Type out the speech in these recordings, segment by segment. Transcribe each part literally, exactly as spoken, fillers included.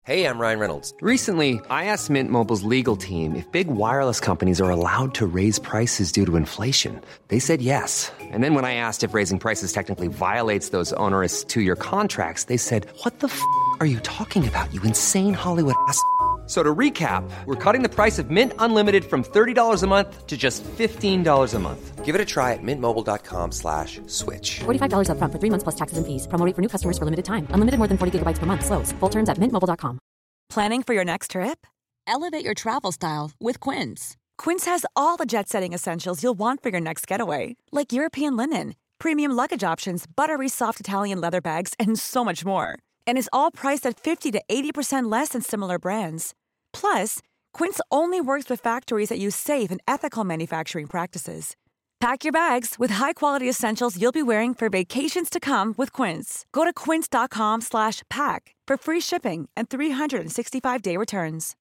Hey, I'm Ryan Reynolds. Recently, I asked Mint Mobile's legal team if big wireless companies are allowed to raise prices due to inflation. They said yes. And then when I asked if raising prices technically violates those onerous two-year contracts, they said, what the f*** are you talking about, you insane Hollywood ass f- So to recap, we're cutting the price of Mint Unlimited from thirty dollars a month to just fifteen dollars a month. Give it a try at mintmobile.com slash switch. forty-five dollars up front for three months plus taxes and fees. Promo rate for new customers for limited time. Unlimited more than forty gigabytes per month. Slows full terms at mint mobile dot com. Planning for your next trip? Elevate your travel style with Quince. Quince has all the jet-setting essentials you'll want for your next getaway, like European linen, premium luggage options, buttery soft Italian leather bags, and so much more. And is all priced at fifty to eighty percent less than similar brands. Plus, Quince only works with factories that use safe and ethical manufacturing practices. Pack your bags with high-quality essentials you'll be wearing for vacations to come with Quince. Go to quince.com slash pack for free shipping and three sixty-five day returns.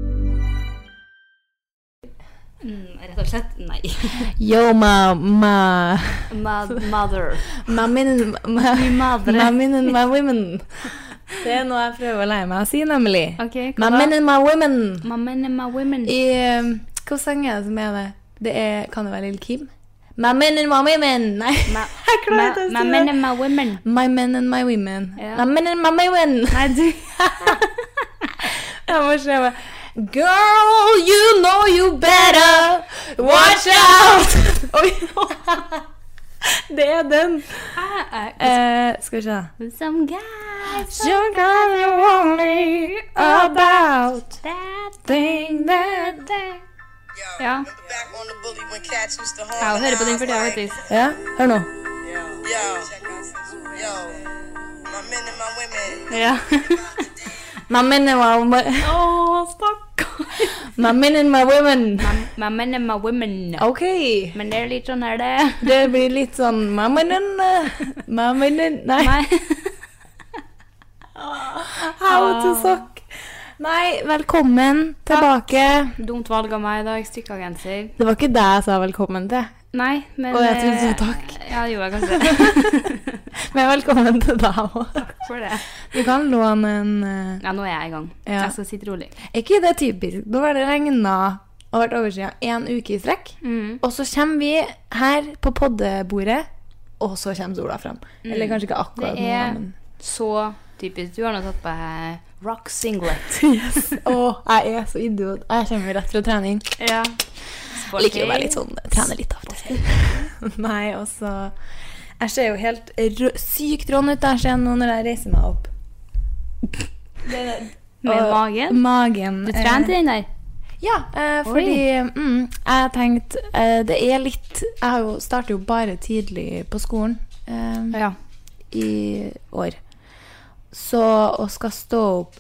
Mm, rett og slett, nei. Yo, ma, ma. Ma, mother. Ma min, ma, Min madre. ma min and my women. Det er noe jeg prøver å lære meg å si, nemlig. Ok, hva Ma da? min and my women. Ma men and ma women. I, um, hva sang er det som er det? Det er, kan det være Lille Kim? My men and my women. Nei, Ma, jeg klarer ikke å si ma det. men and ma women. My men and my women. Ja. My men and my women. Nei, du. Jeg må se meg. Girl, you know you better watch out. Oi. Det er den. Eh, skal vi se. Some guys Some guys are worry about that thing that they... Ja. Ja, hører på den for det, vet du. Ja, hør nå. Ja. My men and my women. Åh, stakkar. My men and my women. Ma men and ma women. Ok. Men det er litt sånn her det. Det blir litt sånn my men and... Uh, my men and... Nei. Nei. How to suck. Nei, velkommen tilbake. Dumt valg av meg i dag, stykkagenser. Det var ikke det jeg sa velkommen til. Nei, men... Og jeg tror du eh, sa takk. Ja, jo, jeg kanskje. Men velkommen til deg også. Takk for det. Du kan låne en... Uh, Ja, nå er jeg i gang. Ja. Jeg skal sitte rolig. Er ikke det typisk? Da var det regnet og vært oversidet en uke i strekk. Mm. Og så kommer vi her på poddebordet, og så kommer sola frem. Eller kanskje ikke akkurat Det er nå, men... så typisk. Du har nå tatt på deg rock singlet. Yes. Åh, jeg er så idiot. Jeg kommer rett fra trening. Ja. Jeg liker å være litt sånn, trene litt av det. Nei, og så... Jeg ser jo helt rø sykt rån ut der, ser jeg nå når jeg reiser meg opp. Med Og magen? Magen. Du trente den der? Ja, eh, fordi mm, jeg tenkte, eh, det er litt... Jeg har jo startet jo bare tidlig på skolen eh, Ja. i år. Så å skal stå opp...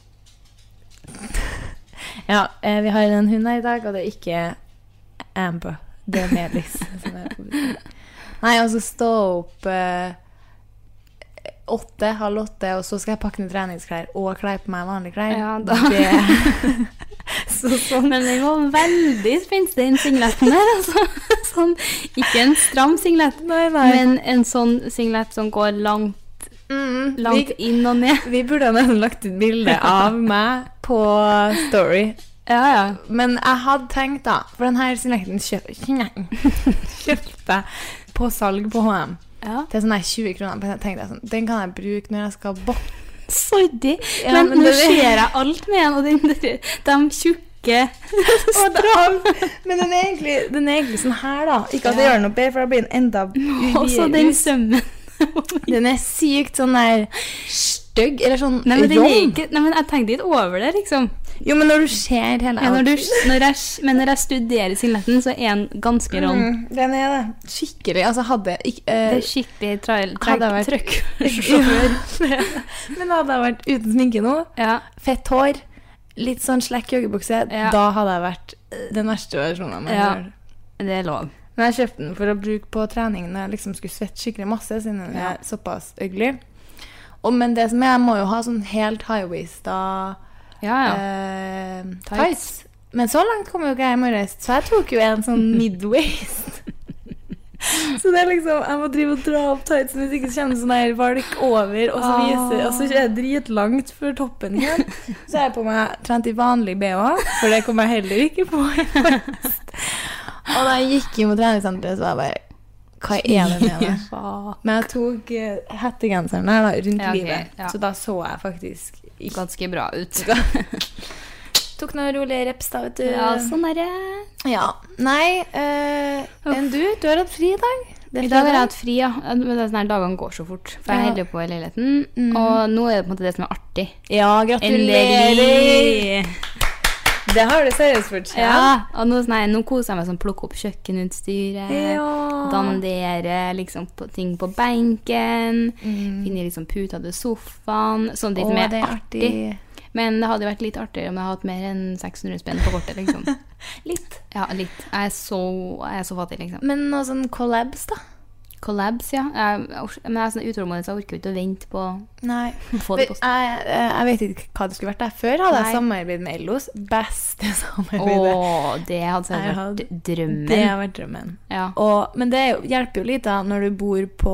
Ja, eh, vi har en hund her i dag, og det er ikke Amber. Det er Melis. som er på besøk. Nei, og så stå opp eh, åtte, halv åtte, og så skal jeg pakke ned treningsklær og kle på meg vanlige klær. Ja, da. Det, så sånn. Men den var veldig spent, den singletten der, altså. Sånn, ikke en stram singlet, Nei, nei. men en sånn singlet som går langt, Mm, langt vi, inn og ned. vi burde ha nesten lagt ut bilde av meg på Story. Ja, ja. Men jeg hadde tenkt da, for den her sinekten kjøp, kjøpte jeg på salg på H og M Ja. til sånn her tjue kroner. Men jeg tenkte sånn, den kan jeg bruke når jeg skal bok. Sorry, Ja, men, men nå det- ser jeg alt med den, og den, de tjukke Stram. Men den er, egentlig, den er egentlig sånn her da. Ikke at det Ja. gjør noe bedre, for da blir den enda også den sømmen. Den er sykt sånn der stygg, eller sånn Nei, men, den er rom. ikke, nei, men jeg tenkte litt over det, liksom. Jo, men når du ser hele Ja, når du, når jeg, men når jeg studerer singletten, så er den ganske rån. Mm, den er det. Skikkelig. Altså, hadde ikke... Det eh, er skikkelig trail, Hadde jeg trøkk. vært- Sjåfør. Men hadde jeg vært uten sminke nå, Ja. fett hår, litt sånn slekk joggebukse, Ja. da hadde jeg vært den verste versjonen av meg Ja. selv. Det er lov. Men jeg kjøpte den for å bruke på trening når jeg liksom skulle svette skikkelig masse, siden den Ja. er såpass øgelig. Og, men det som er, jeg må jo ha sånn helt high-waist da, Ja, ja. eh, Tights. tights. Men så langt kom jo ikke jeg i morges, så jeg tok jo en sånn mid-waist. Så det er liksom, jeg må drive og dra opp tightsen hvis ikke kjenner sånn her valk over, og så viser, og så er det dritlangt for toppen igjen. Så er jeg på meg trent i vanlig B H, for det kommer jeg heller ikke på i fast. Og da jeg gikk inn på treningssenteret, så var jeg bare, hva er det med meg? Men jeg tok uh, hettegenseren her da, rundt Ja, ok, livet, ja. så da så jeg faktisk ikke. Ganske bra ut. Tok noen rolige reps da, vet du. Ja, sånn er det. Ja. Nei, uh, enn du? Du har hatt fri i dag? Det er I dag har jeg fredag. hatt fri, ja. Men det er sånn her, dagene går så fort. For jeg Ja. holder på i leiligheten, og nå er det på en måte det som er artig. Ja, gratulerer! Endelig! Det har du seriøst fortjent. Ja, og nå, sånn her, nå koser jeg meg sånn, plukke opp kjøkkenutstyret, Ja. dandere liksom på ting på benken, finne liksom puta til sofaen, sånn litt Å, mer det er artig. artig. Men det hadde vært litt artigere om jeg hadde hatt mer enn seks hundre spenn på kortet, liksom. Litt. Ja, litt. Jeg er så, jeg er så fattig, liksom. Men noen sånn collabs da? Collabs, ja. Jeg, men jeg er sånn utålmodig, så jeg orker ikke å vente på Nei. å få det på. Jeg, jeg vet ikke hva det skulle vært der. Før hadde Nei. jeg samarbeid med Ellos. Beste samarbeidet. Åh, det hadde Jeg vært hadde- drømmen. Det har vært drømmen. Ja. Og, men det er jo- hjelper jo litt da, når du bor på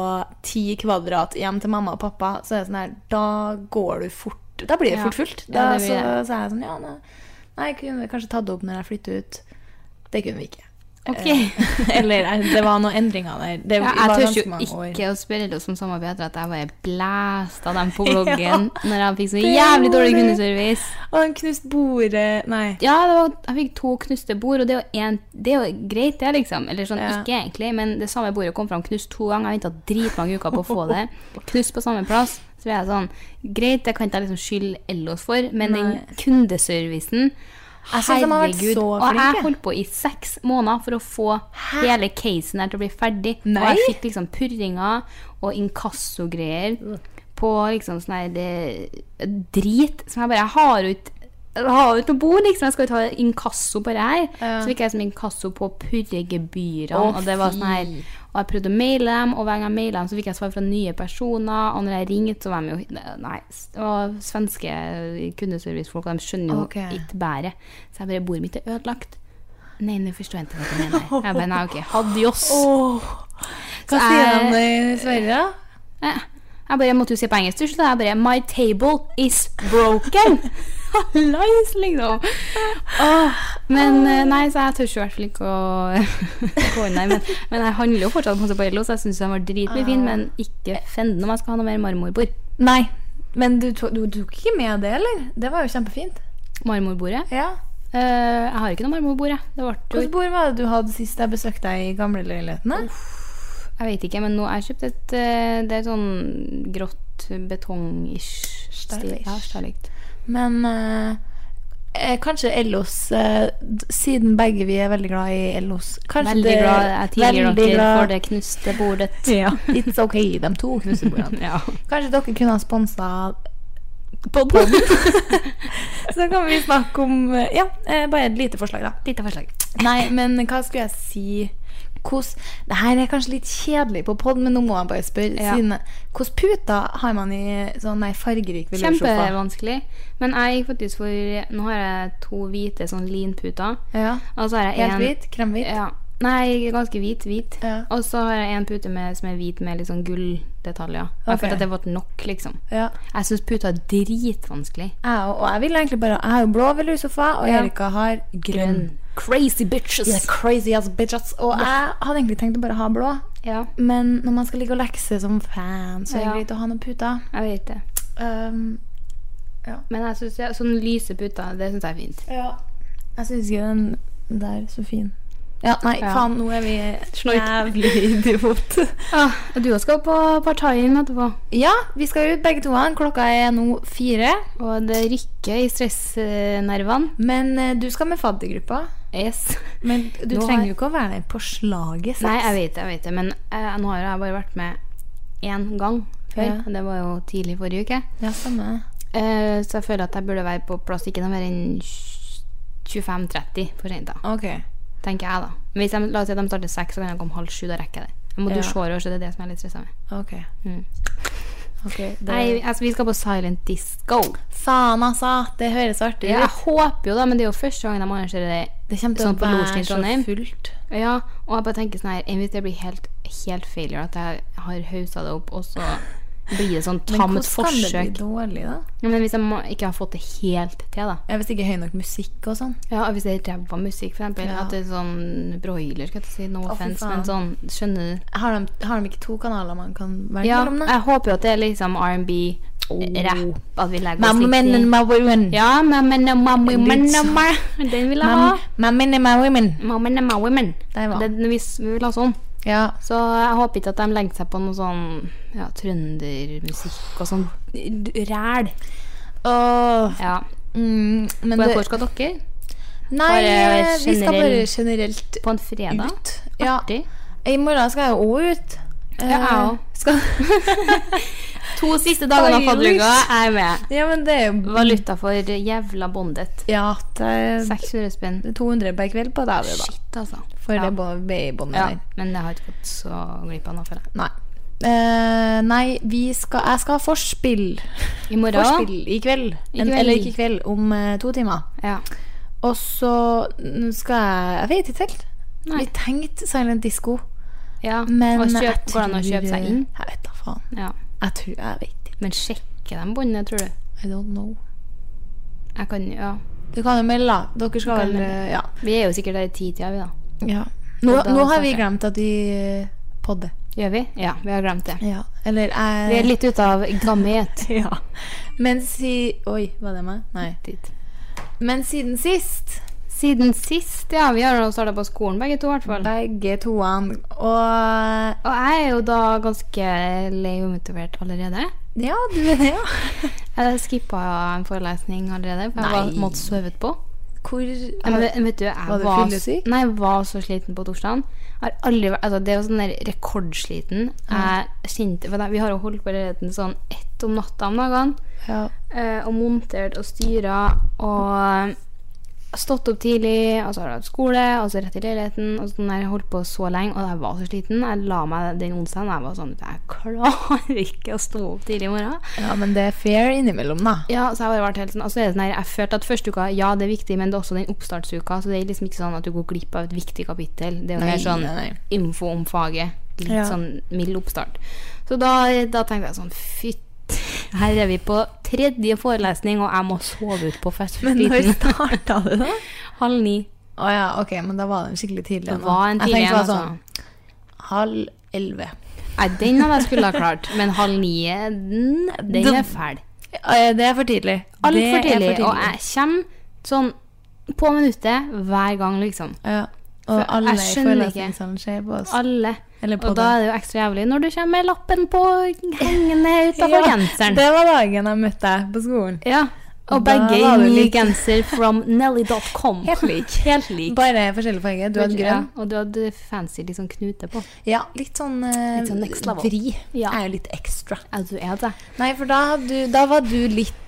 ti kvadrat hjem til mamma og pappa, så er det sånn her, da går du fort, da blir det Ja. fort fullt. Ja, Da det blir så, det. så er jeg sånn, ja, nei, nei, kunne vi kanskje tatt det opp når jeg flytter ut. Det kunne vi ikke. Ok. Eller eh, det var noen endringer der. Det Ja, var jeg tør ganske jo mange år. ikke å spørre oss om samarbeid etter at jeg bare blæst av dem på bloggen Ja. når jeg fikk så Det jævlig var dårlig det. kundeservice. Og han knust bordet. Nei. Ja, det var, jeg fikk to knuste bord, og det er jo, en, det er jo greit det, liksom. Eller sånn, Ja. ikke egentlig, men det samme bordet kom fram knust to ganger. Jeg ventet dritmange uker på å få det. Knust på samme plass. Så er jeg sånn, greit, det kan ikke jeg liksom skylde Ellos for, men den Nei. kundeservicen, Jeg synes de har vært herregud. så Og jeg flinke. holdt på i seks måneder for å få hele casen her til å bli ferdig. Nei. Og jeg fikk liksom purringer og inkassogreier på liksom sånn her det, drit, som jeg bare, jeg har jo ikke jeg har jo ikke noe bord, liksom. Jeg skal jo ta inkasso på det her. Ja. Så fikk jeg som inkasso på purregebyrene. Å, og det var sånn her, fy. og jeg prøvde å maile dem, og hver gang jeg mailet dem, så fikk jeg svar fra nye personer. Og når jeg ringte, så var de jo Nei, og svenske kundeservicefolk, og de skjønner jo Ok. ikke bæret. Så jeg bare, bordet mitt er ødelagt. Nei, nå forstår jeg ikke hva du mener. Jeg bare, nei, ok, adios. Åh. Hva Så sier jeg- han i Sverige da? Eh, Jeg bare jeg måtte jo si på engelsk til slutt. Jeg bare My table is broken. Hallais, liksom. Åh, men eh, nei, så jeg tør jo i hvert fall ikke å gå inn der. Men, men jeg handler jo fortsatt på på Ello, så jeg synes den var dritmye fin, men ikke fenden om jeg skal ha noe mer marmorbord. Nei, men du, to, du tok ikke med det, eller? Det var jo kjempefint. Marmorbordet? Ja. Eh, jeg har ikke noe marmorbord, jeg. Det ble Hvilket jo bord var det du hadde sist jeg besøkte deg i gamle leiligheten? Jeg vet ikke, men nå har jeg kjøpt et eh, Det er sånn grått betong-ish stil. Stylish. Ja, stylish. Men eh, eh, kanskje Ellos, eh, d- siden begge vi er veldig glad i Ellos. Kanskje Veldig det- glad jeg tilgir veldig dere glad- for det knuste bordet. Ja, it's okay, de to knusebordene. Ja. Kanskje dere kunne ha sponset podden. Så kan vi snakke om, eh, ja, eh, bare et lite forslag da. Lite forslag. Nei, men hva skulle jeg si? Hvordan, det her er kanskje litt kjedelig på podd, men nå må jeg bare spørre. Ja. Siden, hvordan puter har man i sånn nei, fargerik velursofa? Kjempevanskelig. Men jeg gikk faktisk for Nå har jeg to hvite sånn linputer. Ja. Og så har jeg Helt en hvit? Kremhvit? Ja. Nei, ganske hvit. hvit. Ja. Og så har jeg en pute med, som er hvit med litt sånn gulldetaljer. Jeg Ok. følte at det var nok, liksom. Ja. Jeg syns puter er dritvanskelig. Jeg, og og jeg vil egentlig bare Jeg har jo blå velursofa, og Ja. Erika har grønn. Crazy bitches. Yeah, crazy ass bitches. Og jeg hadde egentlig tenkt å bare ha blå, Ja, men når man skal ligge og lekse som fan, så er det Ja. greit å ha noen puter. jeg vet det. Um, Men jeg synes ja, sånn lyse puter, det syns jeg er fint. ja. Jeg syns ikke den der er så fin. Ja, nei, Ja. faen, nå er vi Snork. jævlig idiot. Ah, og du skal på partaien etterpå. Ja, vi skal ut begge to. Klokka er nå fire. Og det rykker i stressnervene. Men eh, du skal med faddergruppa. Yes. Men du Nå trenger har- jo ikke å være der på slaget. Nei, jeg vet det, jeg vet det. Men eh, nå har jeg bare vært med én gang før. Ja. Og det var jo tidlig forrige uke. Ja, samme. Eh, så jeg føler at jeg burde være på plass ikke noe mer enn tjuefem tretti for sent, da. Ok. Tenker jeg, da. Men hvis jeg, la oss si at de starter seks, så kan jeg komme halv sju, da rekker jeg det. Jeg må Ja. dusje håret, så det er det som jeg er litt stresset med. Ok. Mm. Ok, det... Nei, altså, vi skal på Silent Disco. Faen, altså. Det høres artig Ja, jeg ut. håper jo da, men det er jo første gang de arrangerer det. Det kommer til Sånn å på Losjen i være så Trondheim. fullt. Ja, og jeg bare tenker sånn her, enn hvis det blir helt helt failure at jeg har hauset det opp, og så blir det sånn Men tamt hvordan kan det forsøk. bli dårlig, da? Ja, men hvis jeg må, ikke har fått det helt til, da. Ja, hvis det ikke er høy nok musikk og sånn. Ja, og hvis det er ræva musikk, for eksempel, Ja. at det er sånn broiler, skal jeg si, no Å, fy offense, faen. men sånn, skjønner du? Har de, har de ikke to kanaler man kan velge Ja, mellom, da? jeg håper jo at det er liksom R and B, rap, at vi legger oss Mamma litt men i. and my women. Ja, mamma and my women, Litt sånn. mamma. Den vil jeg ha. Mamma and my women. Mamma and my women. Der var. Det, vi, vi vil ha sånn. Ja. Så jeg håper ikke at de legger seg på noe sånn ja, trøndermusikk og sånn ræl. Åh. Ja. Mm, men Hvor, det, hvor skal dere? nei, bare vi skal bare generell- generelt På en fredag? ut. Ja. Artig. I morgen skal jeg jo ut. Ja, jeg også. Skal To siste dagene av faddeluka er jeg med. Ja, men det er jo Valuta for jævla bondet. Ja, det er seks hundre spenn. to hundre per kveld på deg, det da. Shit, altså. For Ja. det babybåndet Ja, der. men jeg har ikke gått så glipp av noe for det. Nei. Eh, nei, vi skal, jeg skal ha forspill. I morgen? Forspill i kveld. I En, kveld. eller ikke i kveld, om eh, to timer. Ja. Og så skal jeg Jeg vet ikke helt. Nei. Vi tenkte Silent Disco. Ja. Men og jeg kjøp, går det an å kjøpe seg inn? Jeg vet da faen. Ja. Jeg tror Jeg vet ikke. Men sjekker de båndet, tror du? I don't know. Jeg kan, ja. Du kan jo melde, da. Dere skal Du kan vel melde. eh, Ja. Vi er jo sikkert der i ti-tida, vi da. ja. Nå, Og da nå har vi starter. glemt at vi eh, podder. Gjør vi? Ja, vi har glemt det. Ja. Eller jeg Vi er litt ute av gammet. Ja. Men si Oi, var det meg? Nei. Dit. Men siden sist Siden sist, ja, vi har jo startet på skolen begge to i hvert fall. begge toene. Og Og jeg er jo da ganske lei og motivert allerede. ja, du er det, ja. Jeg skippet en forelesning allerede, for jeg var, Nei. måtte sove på. Hvor Men, vet- vet du, jeg Var du var, fyllesyk? nei, jeg var så sliten på torsdagen. Jeg har aldri vært, altså det er jo sånn der rekordsliten. Jeg kjente, for da, vi har jo holdt på retten sånn ett om natta om dagene, Ja. eh, og montert og styret, og stått opp tidlig, og så har jeg hatt skole, og så rett i leiligheten, og sånn der, jeg holdt på så lenge, og jeg var så sliten. Jeg la meg den onsdagen, og jeg var sånn, jeg klarer ikke å stå opp tidlig i morgen. ja, men det er fair innimellom, da. Ja, så jeg har bare vært helt sånn, altså er det sånn her, jeg følte at første uka, ja, det er viktig, men det er også den oppstartsuka, så det er liksom ikke sånn at du går glipp av et viktig kapittel. Det er jo Nei, mer sånn nei, nei. info om faget, litt Ja. sånn mild oppstart. Så da, da tenkte jeg sånn, fytt, her er vi på tredje forelesning, og jeg må sove ut på fest for Men når sliten. starta det, da? Halv ni. Å ja, ok, men da var den skikkelig tidlig. Det nå. var en Jeg tidlig tenkte en, det var altså. sånn halv elleve. Nei, den hadde jeg skulle ha klart, men halv ni, den, den er fæl. Eh, Det er for tidlig. Alt Det for er tidlig, og jeg kommer sånn på minuttet hver gang, liksom. Ja. Og For alle jeg skjønner ikke. forelesningene skjer på oss. Alle. Eller på Og da den. er det jo ekstra jævlig når du kommer med lappen på hengende utenfor genseren. Det var dagen jeg møtte deg på skolen. Ja. Og Da begge var i du ny litt- genser from Nelly dot com. Helt lik. Helt lik. Bare forskjellig farge. Du hadde Ja, grønn. og du hadde fancy liksom knute på. Ja, litt sånn, eh, Litt sånn next level. vri. Ja. Er jo litt ekstra. Ja, du er det. Nei, for da, hadde du, da var du litt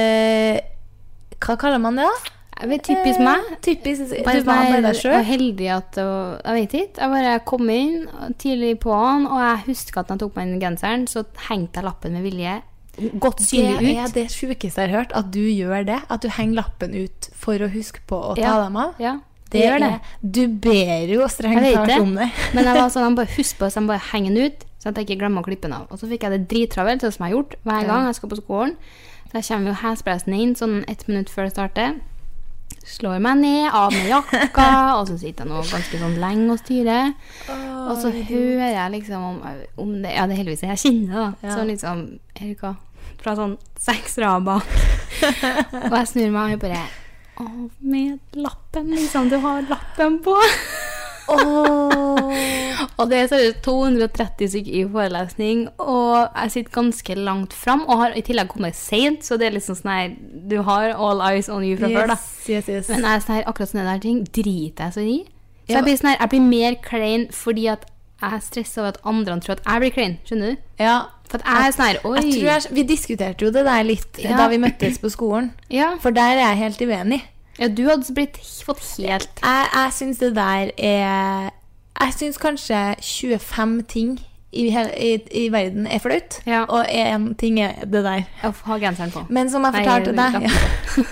eh, Hva kaller man det, da? Jeg vet, typisk meg. Eh, typisk. Bare Du var bare deg og sjøl. heldig at og, jeg vet ikke. Jeg bare kom inn tidlig på han, og jeg husker at når jeg tok på meg den genseren, så hengte jeg lappen med vilje godt synlig Det er ut. det sjukeste jeg har hørt, at du gjør det. At du henger lappen ut for å huske på å ta Ja. dem av. Ja, Det det gjør det. er, du ber jo strengt Jeg vet tatt det. om det. Men jeg var sånn, jeg bare husk på det, så jeg bare henger den ut, så at jeg ikke glemmer å klippe den av. Og så fikk jeg det drittravelt, sånn som jeg har gjort hver gang jeg skal på skolen. Så jeg kommer jo hespressen inn sånn ett minutt før det starter. Slår meg ned, av med jakka, og så sitter jeg nå ganske sånn lenge og styrer. Og så hører jeg liksom om, om det, ja, det er heldigvis det jeg kjenner da. Ja. Så liksom, Erika, fra sånn seks rad bak. Og jeg snur meg, og jeg bare, å, med lappen, liksom, du har lappen på. Og det er seriøst to hundre og tretti stykker i forelesning, og jeg sitter ganske langt frem, og har i tillegg kommet sent, så det er liksom sånn her, du har all eyes on you fra før da. Yes, yes, yes. Men jeg er sånn her, akkurat sånne der ting, driter jeg så i. Så Ja. jeg blir sånn her, jeg blir mer klein fordi at jeg stresser over at andre tror at jeg blir klein, skjønner du? Ja. For at jeg er sånn her, oi. Jeg tror jeg, vi diskuterte jo det der litt Ja. da vi møttes på skolen. Ja. For der er jeg helt uenig. Ja, du hadde blitt fått helt... Jeg, jeg syns det der er Jeg syns kanskje tjuefem ting i, hel- i, i verden er flaut, Ja. og én ting er det der. Å ha genseren på. Men som jeg Nei, fortalte deg lappen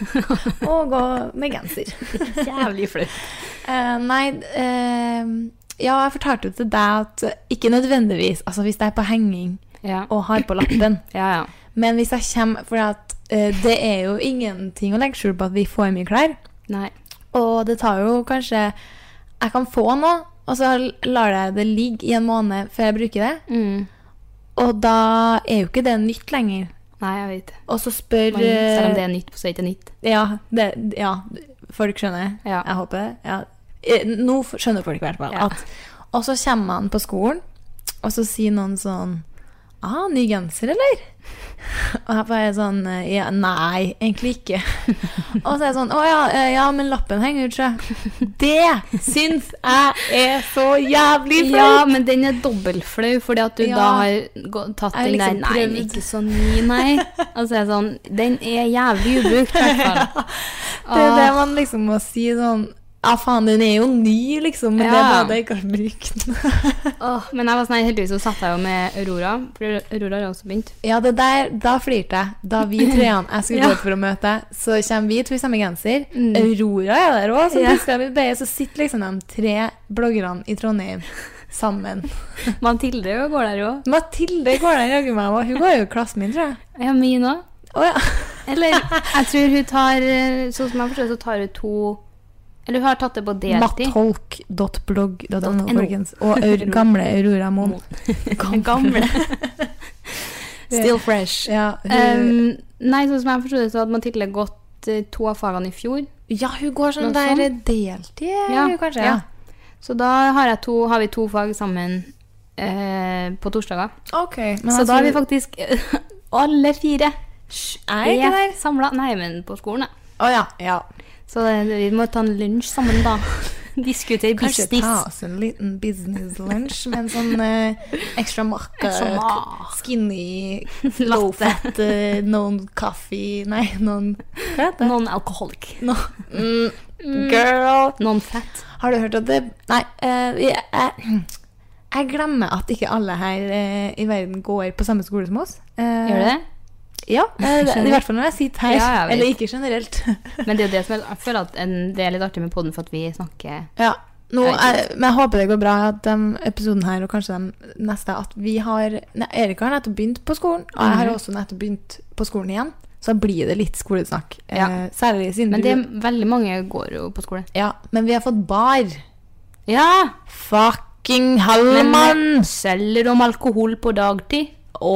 ja. Å gå med genser. Jævlig flaut. Eh, nei, eh, ja, jeg fortalte jo til deg at ikke nødvendigvis, altså hvis jeg er på henging Ja. og har på lappen, Ja, ja. men hvis jeg kommer, for at eh, det er jo ingenting å legge skjul på at vi får mye klær, Nei. og det tar jo kanskje, jeg kan få noe, og så lar jeg det ligge i en måned før jeg bruker det, Mm. og da er jo ikke det nytt lenger. Nei, jeg vet. Og så spør... Men selv om det er nytt, så er det ikke nytt. Ja, det, ja, folk skjønner. Ja. Jeg håper det. Ja. Eh, Nå skjønner folk i hvert fall. Ja. At, og så kommer man på skolen, og så sier noen sånn, ah, ny genser, eller? Og jeg bare er sånn, ja, nei, egentlig ikke. Og så er jeg sånn, å ja, eh, ja, men lappen henger ut, så. Det syns jeg er så jævlig flaut. Ja, men den er dobbeltflau, fordi at du Ja. da har gå- tatt Jeg har den der, liksom nei, prøvd. ikke så ny, nei. Og så er det sånn, den er jævlig ubrukt, i hvert fall. Det er det man liksom må si sånn, ja faen, den er jo ny liksom, men det er Ja. bare det jeg ikke har brukt. Åh, men jeg var sånn, heldigvis så satt jeg jo med Aurora, for Aurora har også begynt. Ja, det der, da flirte jeg. Da vi treene jeg skulle Ja. gå ut for å møte, så kommer vi to i samme genser. Mm. Aurora er der også, så Ja. plutselig er vi beie, så sitter liksom de tre bloggerne i Trondheim sammen. Mathilde jo går der jo. Mathilde går der jaggu meg, og hun går jo i klassen min, tror jeg. Ja, min også. Å ja. Eller, jeg tror hun tar, eh, sånn som jeg forstår, så tar hun to, eller hun har tatt det på deltid. Mattholk dot blogg dot no, .no. folkens. Og Aur gamle Aurora Moen. Gamle. Still fresh. Ja, hun, Um, nei, sånn som jeg forstår det, så hadde Mathilde gått eh, to av fagene i fjor. ja, hun går sånn Noe der sånn. deltid, Ja, hun kanskje. ja. Ja. Så da har, jeg to, har vi to fag sammen eh, på torsdager. Ok, men Så altså, da er vi faktisk alle fire er ikke der? samlet. Nei, men på skolen, ja. Å ja, ja. Så det, vi må ta en lunsj sammen da. Diskutere Kanskje business. ta oss en liten business lunch med en sånn eh, ekstra makka, Ekstra mak. skinny, low fat, eh, noen kaffe, nei, noen, hva heter det? Non-alcoholic. No, mm, girl. Non-fat. Har du hørt at det, nei, eh, jeg, jeg, jeg glemmer at ikke alle her eh, i verden går på samme skole som oss. Eh, Gjør du det? Ja, eh, i hvert fall når jeg sitter her, Ja, jeg vet. eller ikke generelt. Men det er jo det som er, jeg føler at en, det er litt artig med podden for at vi snakker. Ja, nå, Jeg vet jeg, men jeg håper det går bra at de episoden her, og kanskje de neste, at vi har, ne, Erik har nettopp begynt på skolen, og jeg har Mhm. også nettopp begynt på skolen igjen, så da blir det litt skolesnakk. Ja. Eh, særlig siden Men du... det er veldig mange går jo på skole. Ja, men vi har fått bar. Ja! Fucking Men halvmann! selger om alkohol på dagtid.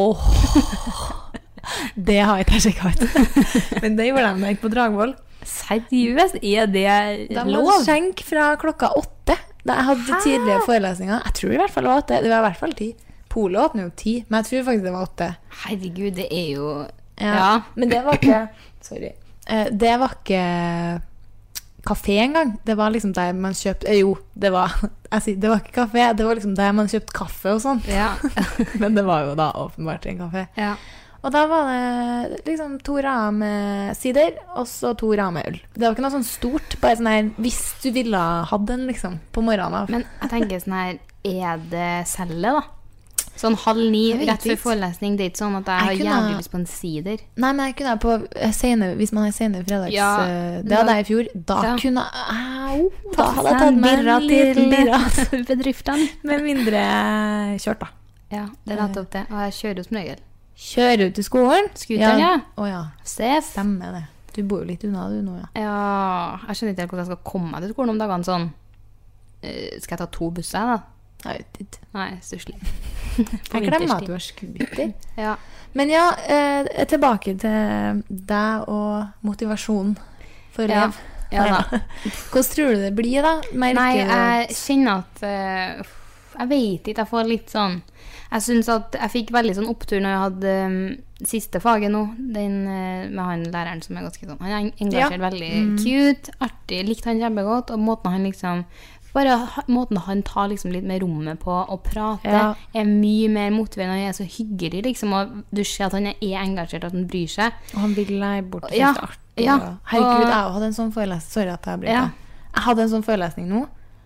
Åh, det har jeg ikke sjekket ut. Men det gjorde de ikke på Dragvoll. Seriøst, er det De lov? må skjenke fra klokka åtte. Da jeg hadde tidlige forelesninger. Jeg tror i hvert fall det var åtte. Det var i hvert fall ti. Polet åpner jo ti, men jeg tror faktisk det var åtte. Herregud, det er jo... Ja. Ja. Men det var ikke Sorry. Eh, det var ikke kafé engang. Det var liksom der man kjøpte eh, Jo, det var jeg sier, det var ikke kafé. Det var liksom der man kjøpte kaffe og sånn. Ja. Men det var jo da åpenbart en kafé. ja. Og da var det liksom to rader med sider, og så to rader med øl. Det var ikke noe sånn stort, bare sånn her, hvis du ville ha den liksom, på morgenen av. Men jeg tenker sånn her, er det celle da? Sånn halv ni, Jeg vet rett før ikke. forelesning, det er ikke sånn at jeg, Jeg har kunne- jævlig lyst på en sider. Nei, men jeg kunne på eh, senere, hvis man har senere fredags, Ja, eh, det hadde jeg i fjor, da ja. kunne jeg, au, da hadde jeg tatt meg birra en liten birra. til bedriftene. Med mindre kjørt, da. Ja, det er nettopp det. Og jeg kjører jo som regel. Kjører ut til skolen? Skuteren, ja. Å ja, Sef. stemmer det. Du bor jo litt unna du nå, ja. Ja, jeg skjønner ikke helt hvordan jeg skal komme meg til skolen om dagene sånn. Eh, Skal jeg ta to busser, da? Jeg vet ikke. Nei, stusslig. Jeg glemmer at du har skuter. Ja. Men ja, eh, tilbake til deg og motivasjonen for å Ja. leve. Ja da. Hvordan tror du det blir da? Merker Nei, du- jeg kjenner at eh, jeg vet ikke, jeg får litt sånn jeg synes at jeg fikk veldig sånn opptur når jeg hadde um, siste faget nå den, eh, med han læreren som er ganske sånn han er engasjert, Ja. veldig cute, artig, likte han kjempegodt, og måten han liksom bare ha- måten han tar liksom litt mer rommet på og prate Ja. er mye mer motiverende, og han er så hyggelig liksom, og du ser at han er engasjert, at han bryr seg. Og han vil lære bort Ja, helt artig. ja, og- Herregud, og- jeg hadde en sånn forelesning. Sorry at jeg bryter. Ja. Jeg hadde en sånn forelesning nå.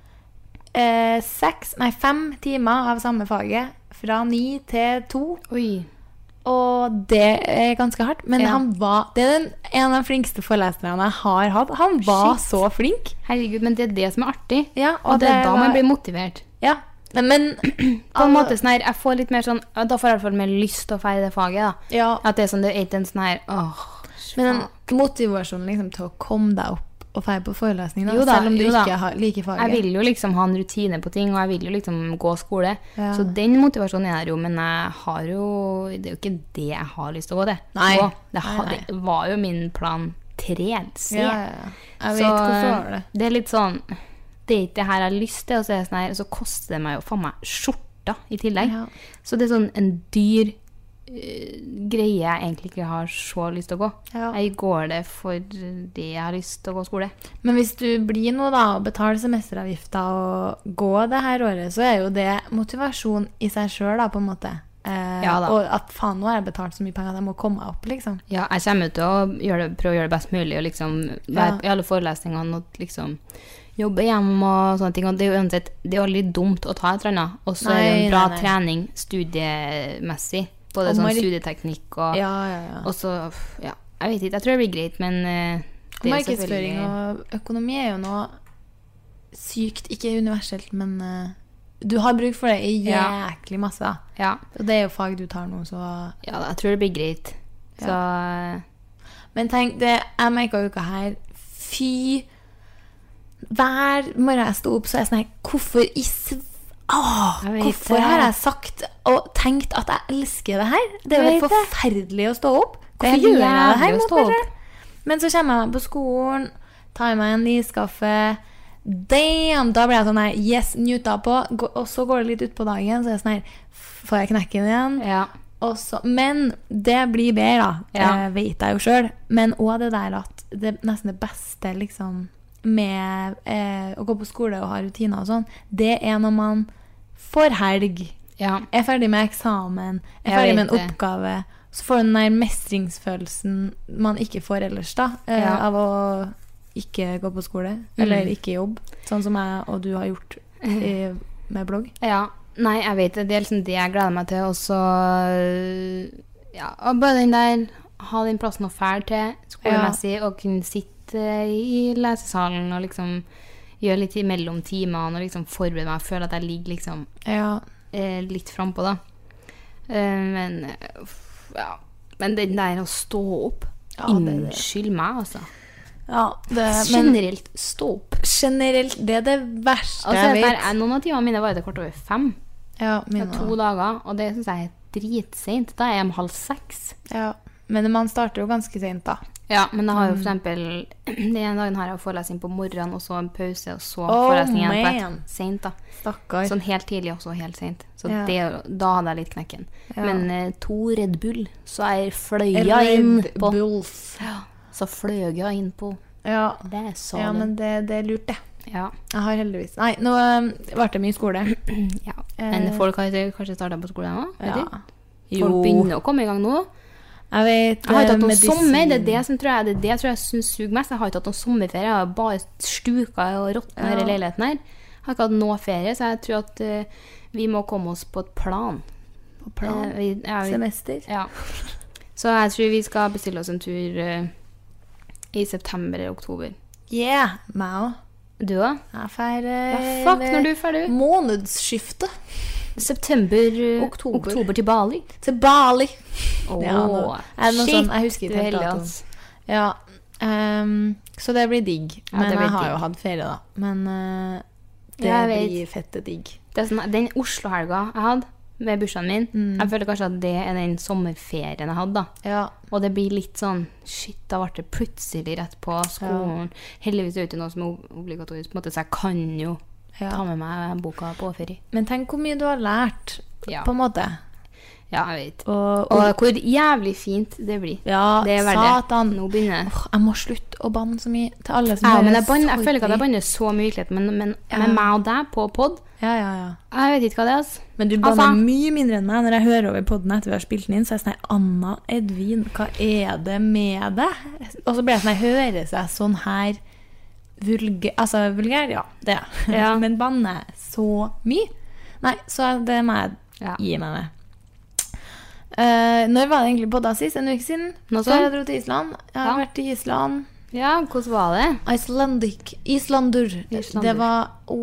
Eh, seks, nei, fem timer av samme faget. Fra ni til to. Oi. Og det er ganske hardt. Men Ja. han var, det er den, en av de flinkste foreleserne jeg har hatt. Han var Shit. så flink. Herregud, men det er det som er artig, Ja, og, det er da var- man blir motivert. Ja, men på en måte sånn her, jeg får litt mer sånn, da får jeg i hvert fall mer lyst til å feire det faget da. Ja. At det er sånn, det er ikke en sånn her, åh, Men den motivasjonen liksom til å komme deg opp og feire på forelesning da, Jo da, selv om du jo da. ikke har like faget. Jeg vil jo liksom ha en rutine på ting, og jeg vil jo liksom gå skole. Ja. Så den motivasjonen er der jo, men jeg har jo, det er jo ikke det jeg har lyst til å gå det. Nei. Gå. Det, Nei, har, nei. det var jo min plan tre, C. Ja, ja, ja. Jeg vet Så, hvorfor var det. det er litt sånn, det er ikke det her jeg har lyst til, og så, er det sånn her, så koster det meg jo faen meg skjorta i tillegg. Ja. Så det er sånn en dyr uh, greie jeg egentlig ikke har så lyst til å gå. Ja. Jeg går det fordi jeg har lyst til å gå skole. Men hvis du blir nå da og betaler semesteravgifter og går det her året, så er jo det motivasjon i seg selv da, på en måte. Eh, Ja da. og at faen, nå har jeg betalt så mye penger at jeg må komme meg opp, liksom. Ja, jeg kommer til å gjøre det, prøve å gjøre det best mulig, og liksom være Ja. i alle forelesningene og liksom jobbe hjemme og sånne ting. Og det er jo uansett, det er jo aldri dumt å ta et eller annet. Og så er det Nei, en bra nei, nei. trening studiemessig. Både Og sånn mark- studieteknikk og, Ja, ja, ja. og så, ja, jeg vet ikke, jeg tror det blir greit, men eh, det er jo Markedsføring selvfølgelig- og økonomi er jo noe sykt, ikke universelt, men eh, du har bruk for det i Ja. jæklig masse da. Ja, Og det er jo fag du tar nå, så... ja, jeg tror det blir greit. Så, eh, Men tenk, det, jeg merket jo uka her, fy, hver morgen jeg stod opp, så er jeg sånn her, hvorfor i sv... Åh, Jeg vet hvorfor det. har jeg sagt og tenkt at jeg elsker det her? Det er jo Jeg helt vet det. forferdelig å stå opp. Det er Hvorfor helt gjør jeg det her jævlig å mot stå meg opp. selv? Men så kommer jeg meg på skolen, tar meg en iskaffe. Damn, da blir jeg sånn her, yes, njuta på. Gå- Og så går det litt ut på dagen, så er jeg sånn her, får jeg knekken igjen? ja. Og så, men det blir bedre da, Ja. eh, vet jeg jo selv. Men også det der at det er nesten det beste liksom, med eh, å gå på skole og ha rutiner og sånn, det er når man får helg, Ja. er ferdig med eksamen, er Jeg ferdig med vet en det. oppgave, så får du den der mestringsfølelsen man ikke får ellers da, eh, Ja. av å ikke gå på skole, eller ikke jobbe, sånn som jeg og du har gjort i, med blogg. Ja, nei, jeg vet det. Det er liksom det jeg gleder meg til. Og så, ja, og bare den der, ha den plassen å fære til, skolemessig, og kunne sitte i lesesalen og liksom gjøre litt imellom timene, og liksom forberede meg, føle at jeg ligger liksom Ja, eh, litt frempå da. Eh, men, eh, uff, ja, men den der å stå opp, Ja, det er det. unnskyld meg, altså. ja det, men Generelt stå opp. generelt, det er det verste Altså, jeg jeg vet. vet. Noen av timene mine var det kvart over fem. Ja, Det mine er to også. dager, og det synes jeg er dritsent. Da er jeg om halv seks. Ja, men man starter jo ganske sent da. Ja, men jeg har jo for Mm. eksempel den ene dagen har jeg forelesning på morgenen, og så en pause, og så Oh, forelesning igjen på man. et sent da. Stakkar. Sånn helt tidlig, og så helt sent. Så Ja. det, da hadde jeg litt knekken. Ja. Men eh, to Red Bull, så er fløya inn Red på. Bulls. Ja, så fløy jeg inn på. Ja, Det sa ja du. men det, det er lurt det. Ja. Jeg har heldigvis. Nei, nå um, ble det mye skole. ja. Men Eh, folk har ikke- kanskje startet på skolen nå? Vet Ja. du? Folk begynner å komme i gang nå. Jeg vet Jeg har ikke hatt noen medisin. sommer, det er det som tror jeg, det er det jeg tror jeg synes suger mest. Jeg har ikke hatt noen sommerferie, jeg har bare stuka og råtnet Ja. i leiligheten her. Jeg har ikke hatt noe ferie, så jeg tror at eh, vi må komme oss på et plan. På plan. Eh, vi, ja, vi, Semester. ja. Så jeg tror vi skal bestille oss en tur eh, i september eller oktober. Yeah, meg også. Du da? Jeg feirer Ja, fuck, når du er ferdig. månedsskifte September, eh, Oktober. oktober til Bali. til Bali. Åh, Ja, nå- er det noe shit, sånn- jeg husker du ikke er helt heldig, datoen. ass. Ja, ehm, så det blir digg. Ja, Men det blir jeg har digg. jo hatt ferie da. Men eh, det Jeg vet. blir fette digg. Det er sånn, den Oslo-helga jeg hadde med bursdagen min, Mm. jeg føler kanskje at det er den sommerferien jeg hadde da. Ja, Og det blir litt sånn, shit, da ble det plutselig rett på skolen. Heldigvis er det ikke noe som er obligatorisk, på en måte, så jeg kan jo ja. ta med meg boka på ferie. Men tenk hvor mye du har lært, Ja. på en måte. Ja, jeg vet. Og, Og hvor jævlig fint det blir. ja, Det er verdt det. satan. Nå begynner jeg. Åh, jeg må slutte å banne så mye til alle som Ja, hører men jeg, banner, jeg så føler ikke at jeg mye. banner så mye i virkeligheten, men, men Ja. med meg og deg på podd, Ja, ja, ja. jeg vet ikke hva det er, altså. Men du banner Altså- mye mindre enn meg når jeg hører over podden etter vi har spilt den inn, så er jeg sånn her, Anna Edvin, hva er det med deg? Og så blir jeg sånn her, hører seg sånn her vulgær, altså vulgær, ja, det er jeg. Ja. Men banner så mye? Nei, så det må jeg Ja. gi meg med. Eh, når var det egentlig podda sist? En uke siden? Nå Så har sånn. jeg dratt til Island. Jeg har Ja. vært i Island. Ja, hvordan var det? Icelandic. Islandur. Islandur. Det var, å,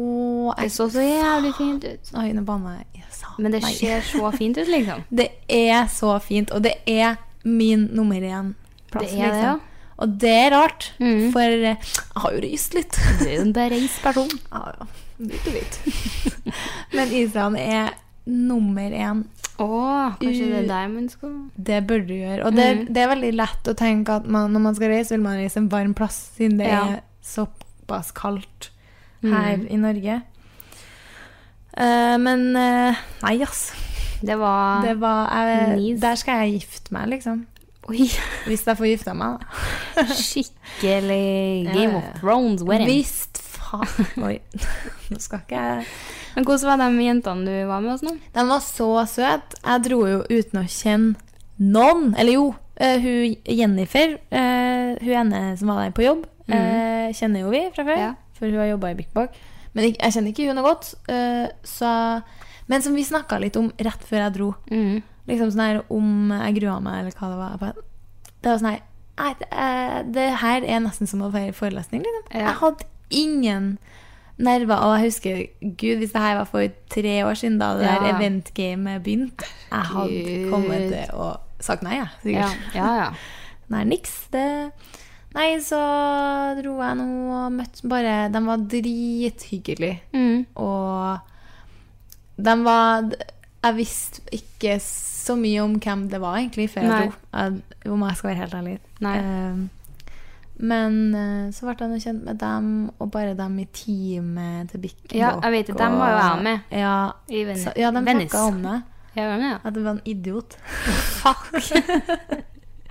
Det så så jævlig fint ut. Oi, nå banna jeg. jeg sa, Men det nei. ser så fint ut, liksom. Det er så fint, og det er min nummer én plass, Det er det, liksom. ja. Og det er rart, Mhm. for eh, jeg har jo reist litt. Du er jo en bereist person. Ja, ja, litt og litt. Men Island er nummer én. Åh, kanskje det er der man skal... Det bør du gjøre. Og det, Mhm. det er veldig lett å tenke at man, når man skal reise, vil man reise en varm plass, siden det Ja. er såpass kaldt her Mhm. i Norge. Eh, men eh, nei, ass. Det var... Det var, jeg, Nis. der skal jeg gifte meg, liksom. Oi, Hvis jeg får gifte meg, da. skikkelig Ja, Game ja, of ja. Thrones wedding. Visst faen. Oi, nå skal ikke jeg... Men hvordan var de jentene du var med oss nå? De var så søt. Jeg dro jo uten å kjenne noen. Eller jo, eh, hun Jennifer, eh, hun ene som var der på jobb, eh, kjenner jo vi fra før. Ja. For hun har jobbet i Big Bag. Men jeg, jeg kjenner ikke hun noe godt. eh, så, men som vi snakket litt om rett før jeg dro. Mhm. Liksom sånn her om jeg grua meg, eller hva det var. Bare- Det var sånn her, nei, det, eh, det her er nesten som å være forelesning, liksom. Ja. Jeg hadde ingen nerver, og jeg husker, Gud, hvis det her var for tre år siden da det Ja. der eventgamet begynte, jeg hadde Gud. kommet til å sagt nei, jeg, Ja, sikkert. ja, ja. Nei, niks, det... Nei, så dro jeg nå og møtte bare, de var drithyggelige, Mhm. og de var, jeg visste ikke så mye om hvem det var egentlig før jeg Nei. dro, jeg, om jeg skal være helt ærlig. Nei. Eh, men eh, så ble jeg nå kjent med dem, og bare dem i teamet til Big Ja, Bock, jeg vet det, dem var jo og- jeg med. Ja, I Ven så, ja de Venice. snakket om det, Ja, var det, ja. at det var en idiot. Fuck.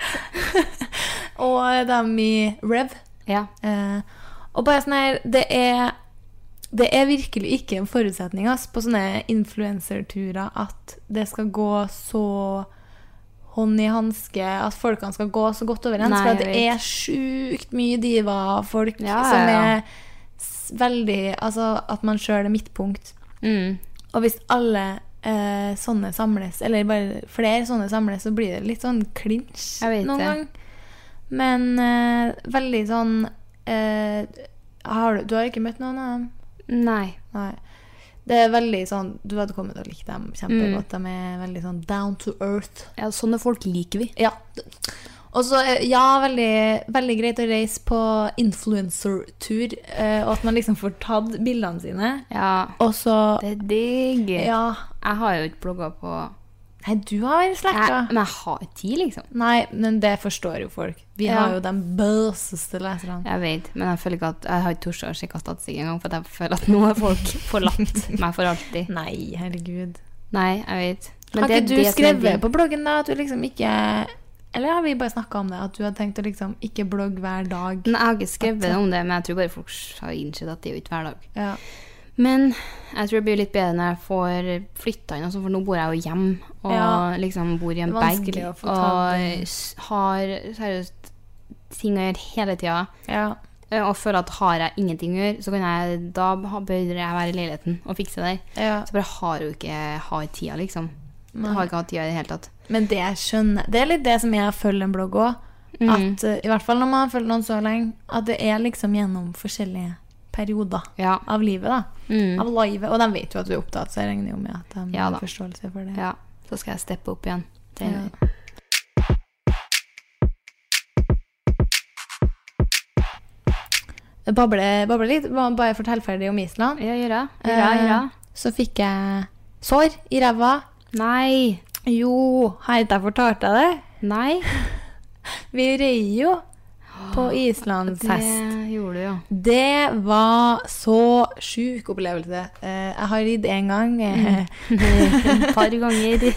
Og dem i Rev. Ja. Eh, og bare sånn her, det er det er virkelig ikke en forutsetning ass, på sånne influencerturer at det skal gå så hånd i hanske, at folkene skal gå så godt overens, Nei, for at jeg det vet. er sjukt mye diva-folk Ja, som ja, ja. er s- veldig, altså at man selv er midtpunkt. Mm. Og hvis alle eh, sånne samles, eller bare flere sånne samles, så blir det litt sånn clinch Jeg vet noen det. gang. Men eh, veldig sånn eh, har du, du har ikke møtt noen av dem? Nei. Nei. Det er veldig sånn, du hadde kommet til å like dem kjempegodt. Mm. De er veldig sånn down to earth. Ja, sånne folk liker vi. Ja. Og så, eh, ja, veldig, veldig greit å reise på influencer-tur, eh, og at man liksom får tatt bildene sine. Ja, Og så, det er digg. ja, Jeg har jo ikke blogget på... nei, du har Jeg, slekka. men jeg har ikke tid, liksom. Nei, men det forstår jo folk. Vi Ja. har jo de bøseste leserne. Jeg vet, men jeg føler ikke at jeg har ikke tors å sjekke statistikk en gang, for at jeg føler at nå har folk forlatt meg for alltid. Nei, herregud. Nei, jeg vet. Men Har det er ikke du det som er skrevet digg. på bloggen da, at du liksom ikke... Eller har vi bare snakket om det, at du har tenkt å liksom ikke blogge hver dag? Men jeg har ikke skrevet om det, men jeg tror bare folk har innsett at det er jo ikke hver dag. Ja. Men jeg tror det blir litt bedre når jeg får flyttet inn, og sånn, for nå bor jeg jo hjem, og Ja. liksom bor i en Det er bag, vanskelig å få og tatt s- har seriøst ting å gjøre hele tiden. Ja. Eh, Og føler at har jeg ingenting å gjøre, så kan jeg, da ha- bør jeg være i leiligheten og fikse der. Ja. Så bare har jo ikke har tida, liksom. Jeg Nei. har ikke hatt tida i det hele tatt. Men det jeg skjønner, det er litt det som jeg følger en blogg også. Mm. At, eh, i hvert fall når man har følt noen så lenge, at det er liksom gjennom forskjellige perioder Ja. av livet da. Mm. Av livet, og de vet jo at du er opptatt, så jeg regner jo med at de Ja har da. forståelse for det. Ja, så skal jeg steppe opp igjen. Det er Ja. Bable, bable litt, bare fortell ferdig om Island. Ja, gjøre. Gjøre, gjøre. Eh, Så fikk jeg sår i ræva. Nei. Jo, har ikke jeg fortalt deg det? Nei. Vi rei jo på Det Islandshest. gjorde du jo. Det var så sjuk opplevelse. Eh, Jeg har ridd en gang. eh, Et par ganger.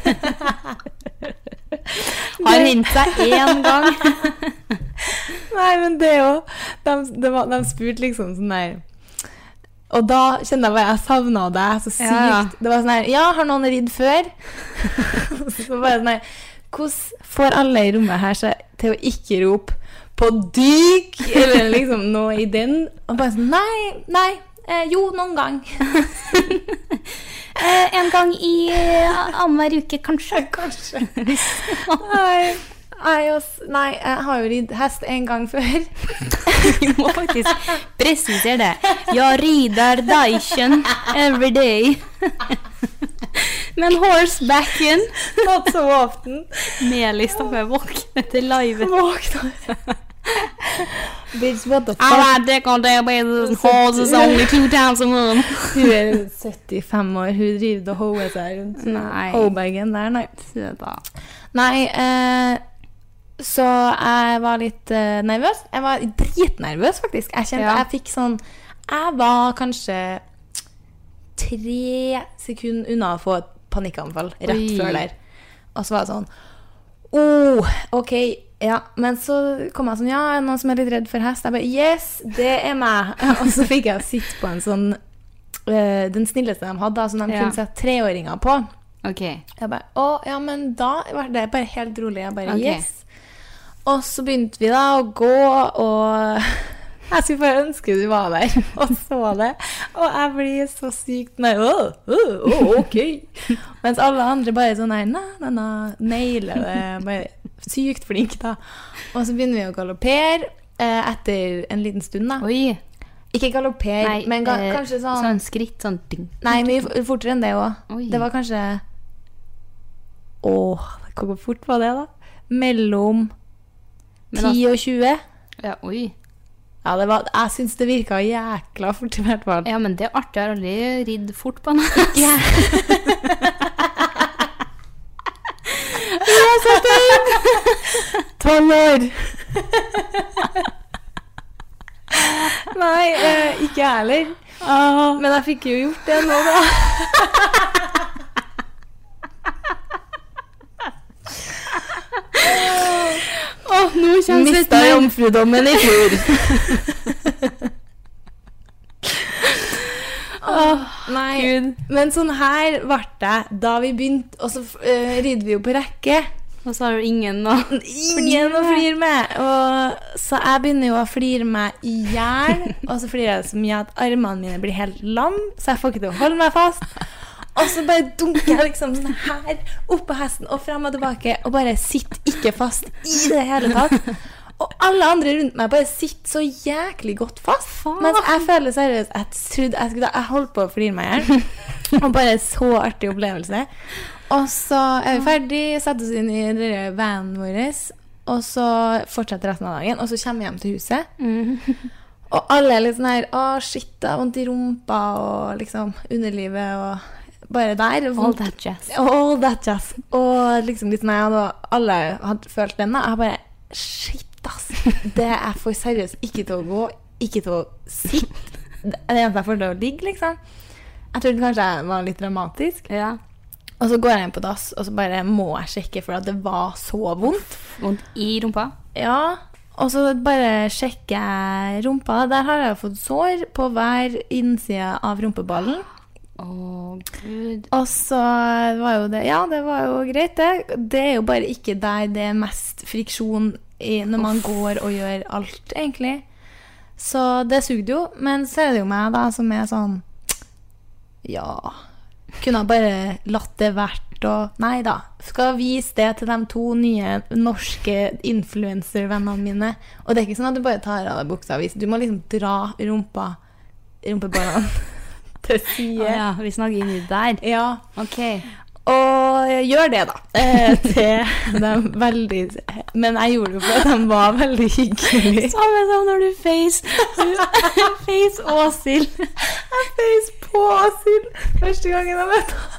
Har hendt seg én gang. Nei, men det jo de, de, var- de spurte liksom sånn der. Og da kjenner jeg bare jeg savnet deg så sykt. Ja, ja. Det var sånn her, ja, har noen ridd før? Så bare sånn her, hvordan får alle i rommet her seg til å ikke rope på dyk, eller liksom noe i den? Og bare sånn, nei, nei, eh, jo, noen gang. Eh, en gang i eh, annenhver uke, kanskje. Kanskje. Nei, Nei, jeg har jo ridd hest en gang før. Vi må faktisk presisere det. Jeg rider Daishen every day. Men horsebacken Not so often. Melis da får jeg våkne til live. Våkne. Bitch, what the fuck? I like that on there, but horses only two times a month. Hun er syttifem år, hun driver og hoer seg rundt Nei. hobagen der, nei. Da. Nei, eh, så jeg var litt eh, nervøs. Jeg var dritnervøs, faktisk. Jeg kjente Ja. jeg fikk sånn... Jeg var kanskje tre sekunder unna å få et panikkanfall rett Oi. før der. Og så var jeg sånn... Oh, ok, ja. Men så kom jeg sånn, ja, er det noen som er litt redd for hest? Jeg bare, yes, det er meg. Og så fikk jeg sitte på en sånn, uh, den snilleste de hadde, som de Ja. kunne sette treåringer på. Ok. Jeg bare, å, ja, men da var det bare helt rolig. Jeg bare, Ok. yes. Og så begynte vi da å gå, og jeg skulle bare ønske du var der, og så det. Og jeg blir så sykt, nei, å, å, å, ok. Mens alle andre bare sånn, nei, nei, nei, nei, nailer det, bare sykt flink da. Og så begynner vi å galoppere eh, etter en liten stund da. Oi. Ikke galoppere, Nei, men ga, eh, kanskje sånn... Sånn skritt, sånn ding. Nei, mye f- fortere enn det også. Oi. Det var kanskje... Åh, hvor fort var det da? Mellom Men ti og tjue. Ja, oi. Ja, det var, jeg synes det virket jækla fort i hvert fall. Ja, men det er artig. Jeg har aldri ridd fort på en hest. Ja. Jeg har sett det. tolv år. Nei, eh, ikke jeg heller. Men jeg fikk jo gjort det nå da. Åh, nå kjennes det Mistet jomfrudommen i fjor. Åh, nei. Gud. Men sånn her ble det da vi begynte, og så uh, ridde vi jo på rekke. Og så har du ingen nå. Ingen å flire med. Og så jeg begynner jo å flire meg i hjel, og så flirer jeg så mye at armene mine blir helt lam, så jeg får ikke til å holde meg fast. Og så bare dunker jeg liksom sånn her opp på hesten og frem og tilbake, og bare sitter ikke fast i det hele tatt. Og alle andre rundt meg bare sitter så jæklig godt fast. Mens jeg føler seriøst, jeg trodde jeg skulle, jeg holdt på å flire meg her. Og bare så artig opplevelse. Og så er vi ferdig, setter oss inn i denne vanen vår, og så fortsetter resten av dagen, og så kommer vi hjem til huset. Mm. Og alle er litt sånn her, å shit, det er vondt i rumpa, og liksom underlivet, og bare der. All that jazz. All that jazz. Og liksom litt sånn, og alle hadde følt den da. Jeg bare, shit ass, det er for seriøst ikke til å gå, ikke til å sitte. Det eneste jeg får til å ligge, liksom. Jeg trodde kanskje jeg var litt dramatisk. Ja. Og så går jeg inn på dass, og så bare må jeg sjekke, for at det var så vondt. Vondt i rumpa. Ja, og så bare sjekker jeg rumpa. Der har jeg fått sår på hver innside av rumpeballen. Åh, Gud. Og så var jo det, ja, det var jo greit det. Det er jo bare ikke der det er mest friksjon i, når man går og gjør alt, egentlig. Så det sugde jo, men så er det jo meg da, som er sånn, ja, kunne jeg bare latt det vært, og nei da, skal vise det til de to nye norske influencer-vennene mine. Og det er ikke sånn at du bare tar av deg buksa og viser, du må liksom dra rumpa, rumpeballene til side. Å ja, vi snakker inn i der. Ja, Ok. og gjør det da, eh, til dem veldig, men jeg gjorde det jo for at de var veldig hyggelige. Samme som når du face, face Åshild. Jeg face på Åshild første gangen jeg møtte henne.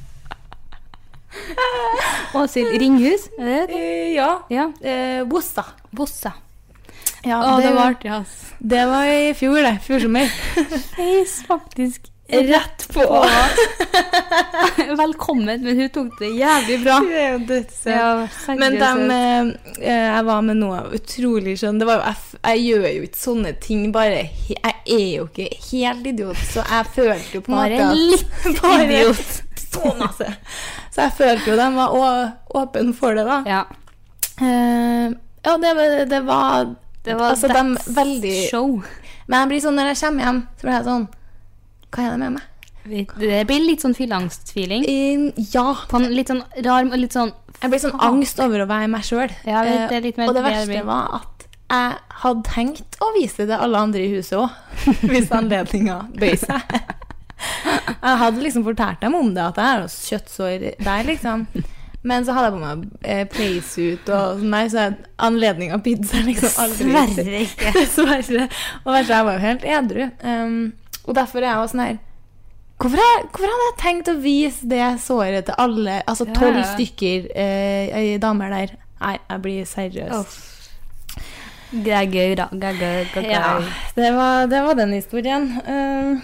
Åshild Ringhus, er det det? Eh, Ja, Ja. eh, Bossa. Bossa. Ja, Å, det var artig, ass. det var i fjor det, fjor sommer. Face faktisk. Rett på. Velkommen, men hun tok det jævlig bra. Det er jo dødsøt. Ja, Men seriøst. de, eh, jeg var med noe utrolig skjønn. Det var jo, jeg, jeg gjør jo ikke sånne ting bare, he- jeg er jo ikke helt idiot, så jeg følte jo på en Bare måte at- litt Bare idiot. så masse. Så jeg følte jo de var å- åpen for det da. Ja, Eh, ja, det, var- det var, det var altså, de that's veldig, show. men jeg blir sånn, når jeg kommer hjem, så blir jeg sånn, hva er det med meg? Det blir litt sånn fyllangst-feeling. Um, ja. På en litt sånn rar, litt sånn... Jeg blir sånn angst over å være meg selv. Ja, det er litt mer og det det verste blir. var at jeg hadde tenkt å vise det alle andre i huset også, hvis anledningen bøy seg. Jeg hadde liksom fortalt dem om det, at jeg har kjøttsår der, liksom. Men så hadde jeg på meg eh, playsuit og sånn der, så anledning av pizza liksom aldri. Dessverre ikke. Dessverre. Og verst, jeg var jo helt edru. Um, og derfor er jeg også sånn her, hvorfor, jeg, hvorfor hadde jeg tenkt å vise det såret til alle, altså tolv Ja, ja. stykker eh, damer der? Nei, jeg blir seriøs. Oh. Det er gøy da. Det er gøy, gøy, gøy. Ja, det var, det var den historien. Um,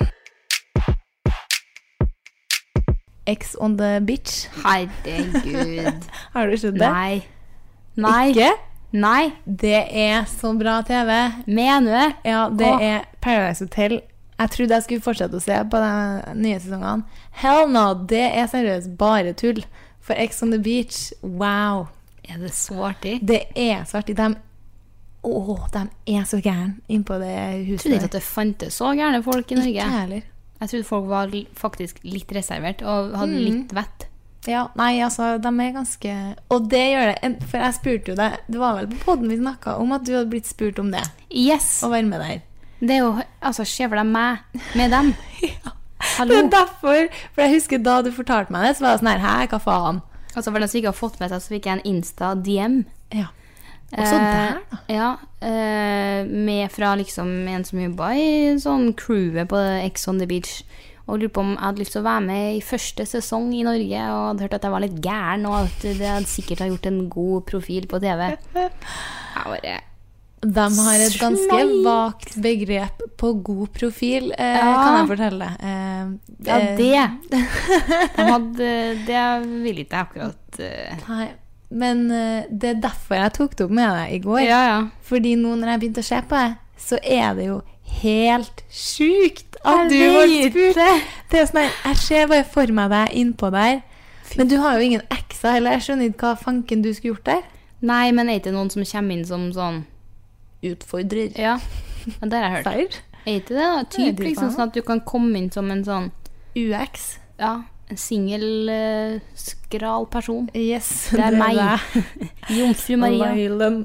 Ex on the beach. Herregud. Har du sett det? Nei. Nei. Ikke? Nei. Det er så bra T V. Mener du? Ja, det Åh. er Paradise Hotel. Jeg trodde jeg skulle fortsette å se på de nye sesongene. Hell no, det er seriøst bare tull. For Ex on the beach, wow. Er det så artig? Det er så artig. De, åh, de er så gærne inn på det Jeg huset. trodde ikke at det fantes så gærne folk i Norge. Ikke heller. Jeg trodde folk var li- faktisk litt reservert og hadde Mm. litt vett. Ja, nei, altså, de er ganske... Og det gjør det, en- for jeg spurte jo deg, det var vel på podden vi snakket om at du hadde blitt spurt om det, Yes! å være med der. Det er jo, altså, se for deg meg med dem. Hallo. Det er derfor, for jeg husker da du fortalte meg det, så var jeg sånn her, hæ, hva faen? Altså, for den som ikke har fått med seg, så fikk jeg en Insta-D M. Ja. Også der, da. Eh, ja, eh, med fra liksom en som jobba i sånn crewet på Ex on the Beach. Og lurte på om jeg hadde lyst til å være med i første sesong i Norge, og hadde hørt at jeg var litt gæren, og at det hadde sikkert ha gjort en god profil på T V. Jeg bare... De har et ganske Nei. vagt begrep på god profil, eh, Ja. kan jeg fortelle. Eh, Ja, eh, det. De hadde, det vil ikke jeg akkurat... eh, Nei, men eh, det er derfor jeg tok det opp med deg i går. Ja, ja. Fordi nå når jeg begynte å se på det, så er det jo helt sjukt at Jeg du var vet spurt. det. Det er sånn her, jeg ser bare for meg deg innpå der. Men du har jo ingen ekser heller. Jeg skjønner ikke hva fanken du skulle gjort der. Nei, men er det ikke noen som kommer inn som sånn... Utfordrer. Ja, men det har jeg hørt. Seir. Er ikke det da? Nei, Typ det er liksom faen. sånn at du kan komme inn som en sånn, U X. ja, en single, eh, skral person. Yes, Det er meg. deg. Jomfru Maria. Leilen.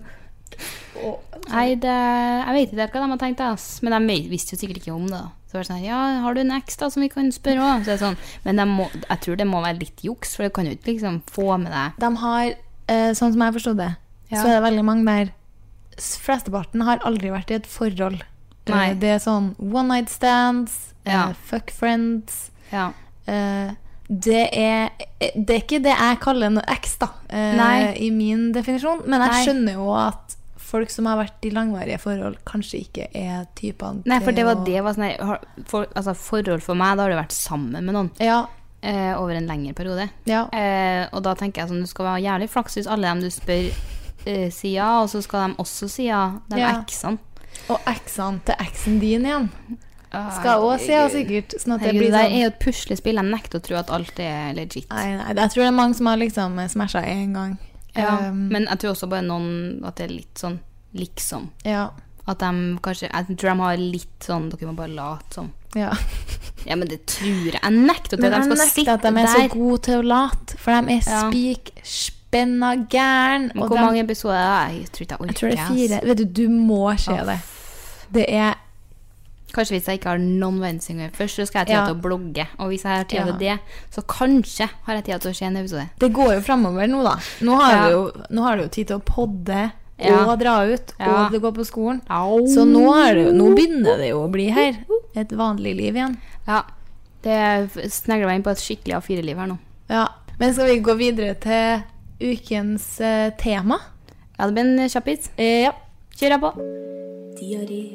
Nei, det, jeg vet ikke helt hva de har tenkt, ass. Men de vet- visste jo sikkert ikke om det. Da. Så var det sånn, ja, har du en eks da som vi kan spørre også? Så er det sånn, men de må, jeg tror det må være litt juks, for du kan jo ikke liksom få med deg. De har, eh, sånn som jeg forstod det, Ja. så er det veldig mange der. S- Flesteparten har aldri vært i et forhold. Nei. Eh, Det er sånn one night stands, Ja. eh, fuck friends. Ja. Eh, det er Det er ikke det jeg kaller en eks, da, eh, Nei. i min definisjon. Men jeg Nei. skjønner jo at folk som har vært i langvarige forhold, kanskje ikke er typene Nei, for det var å- det var sånn, her, har- for, altså forhold for meg, da har du vært sammen med noen Ja, eh, over en lengre periode. ja. Eh, og da tenker jeg sånn, du skal være jævlig flaks hvis alle dem du spør eh, sier ja, og så skal de også si ja, de Ja. eksene. Og eksene til eksen din igjen skal også si ja, sikkert. Sånn at det Herregud, blir det der sånn. er jo et puslespill. Jeg nekter å tro at alt er legit. Nei, nei, jeg tror det er mange som har liksom smashet en gang. Ja, Um, men jeg tror også bare noen at det er litt sånn liksom. ja, At de kanskje, jeg tror de har litt sånn, dere må bare late som. ja. Ja, men det tror jeg. Jeg nekter å tro Men at jeg de skal nekter sitte at de er der. så gode til å late, for de er Ja. spik spenna gæren. Men og hvor de- mange episoder er det? Jeg tror ikke jeg orker. Jeg tror det er ass. fire. Vet du, du må se Åh. det. Det er Kanskje hvis jeg ikke har noen verdensingere først, så skal jeg Ja. ha tid til å blogge. Og hvis jeg har tid til Ja. det, så kanskje har jeg tid til å se en episode. Det går jo fremover nå, da. Nå har, Ja. du, jo, nå har du jo tid til å podde Ja. og dra ut, Ja. og det går på skolen. Au. Så nå, er det, jo- nå begynner det jo å bli her. Et vanlig liv igjen. Ja, det snegler meg inn på et skikkelig A fire-liv her nå. Ja. Men skal vi gå videre til ukens eh, tema? Ja, det blir en kjappis. Eh, ja. Kjør jeg på. Diaré.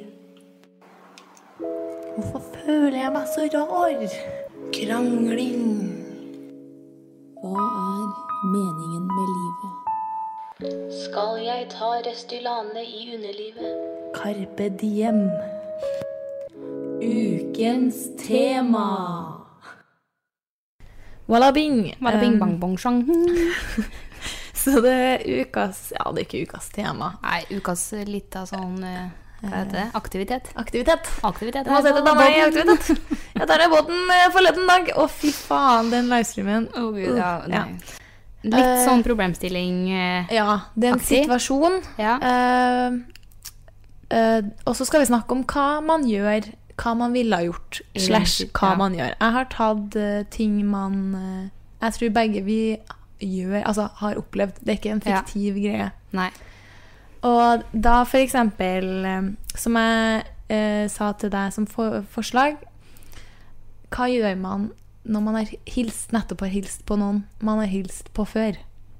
Hvorfor føler jeg meg så rar? Krangling. Hva er meningen med livet? Skal jeg ta Restylane i underlivet? Carpe diem. Ukens tema. Walla bing. Bare bing Um, bang bong sjang. Så det er ukas, ja det er ikke ukas tema. Nei, ukas litt av sånn eh, Hva heter det? Aktivitet. Aktivitet. Aktivitet. Du må sette dama i aktivitet. Jeg tar i båten forleden dag. Å, fy faen, den livestreamen. Å, Gud, ja, nei. Ja. Litt sånn problemstilling. Eh, ja, det er en aktiv. situasjon. Ja. Uh, uh, og så skal vi snakke om hva man gjør, hva man ville ha gjort, slash hva ja. man gjør. Jeg har tatt uh, ting man uh, jeg tror begge vi gjør, altså har opplevd. Det er ikke en fiktiv ja. greie. Nei. Og da for eksempel, uh, som jeg uh, sa til deg som for forslag, hva gjør man når man har hilst, nettopp har hilst på noen man har hilst på før?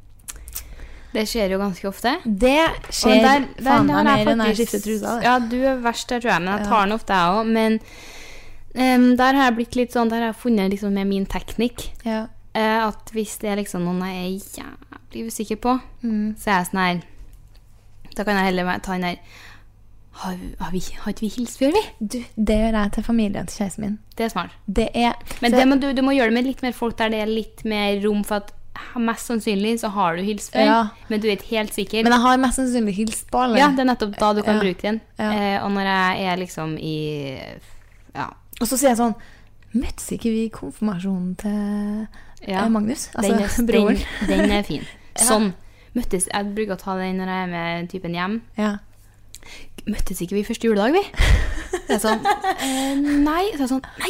Det skjer jo ganske ofte. Det skjer der, der, faen meg mer faktisk, enn jeg skifter trusa. Ja, du er verst der, tror jeg, men jeg tar den ofte jeg også. Men um, der har jeg blitt litt sånn, der har jeg funnet liksom med min teknikk. Ja. Uh, at hvis det er liksom noen jeg er jævlig usikker på, mm. så er jeg sånn her, da kan jeg heller ta den der, Har, har, vi, har ikke vi hilst før, vi? Du, det gjør jeg til familien til kjæresten min. Det er smart. Det er, Men det må, du, du må gjøre det med litt mer folk der det er litt mer rom, for at mest sannsynlig så har du hilst før, ja. men du er ikke helt sikker. Men jeg har mest sannsynlig hilst på alle. Ja, det er nettopp da du kan ja. bruke den. Ja. Eh, og når jeg er liksom i... Ja. Og så sier jeg sånn, møttes ikke vi i konfirmasjonen til ja. Magnus? Altså, den, er, broren. Den, den er fin. Sånn. Møttes, jeg bruker å ta den når jeg er med typen hjem. Ja. Møttes ikke vi første juledag, vi? Det er sånn, eh, nei. Så er det sånn, nei,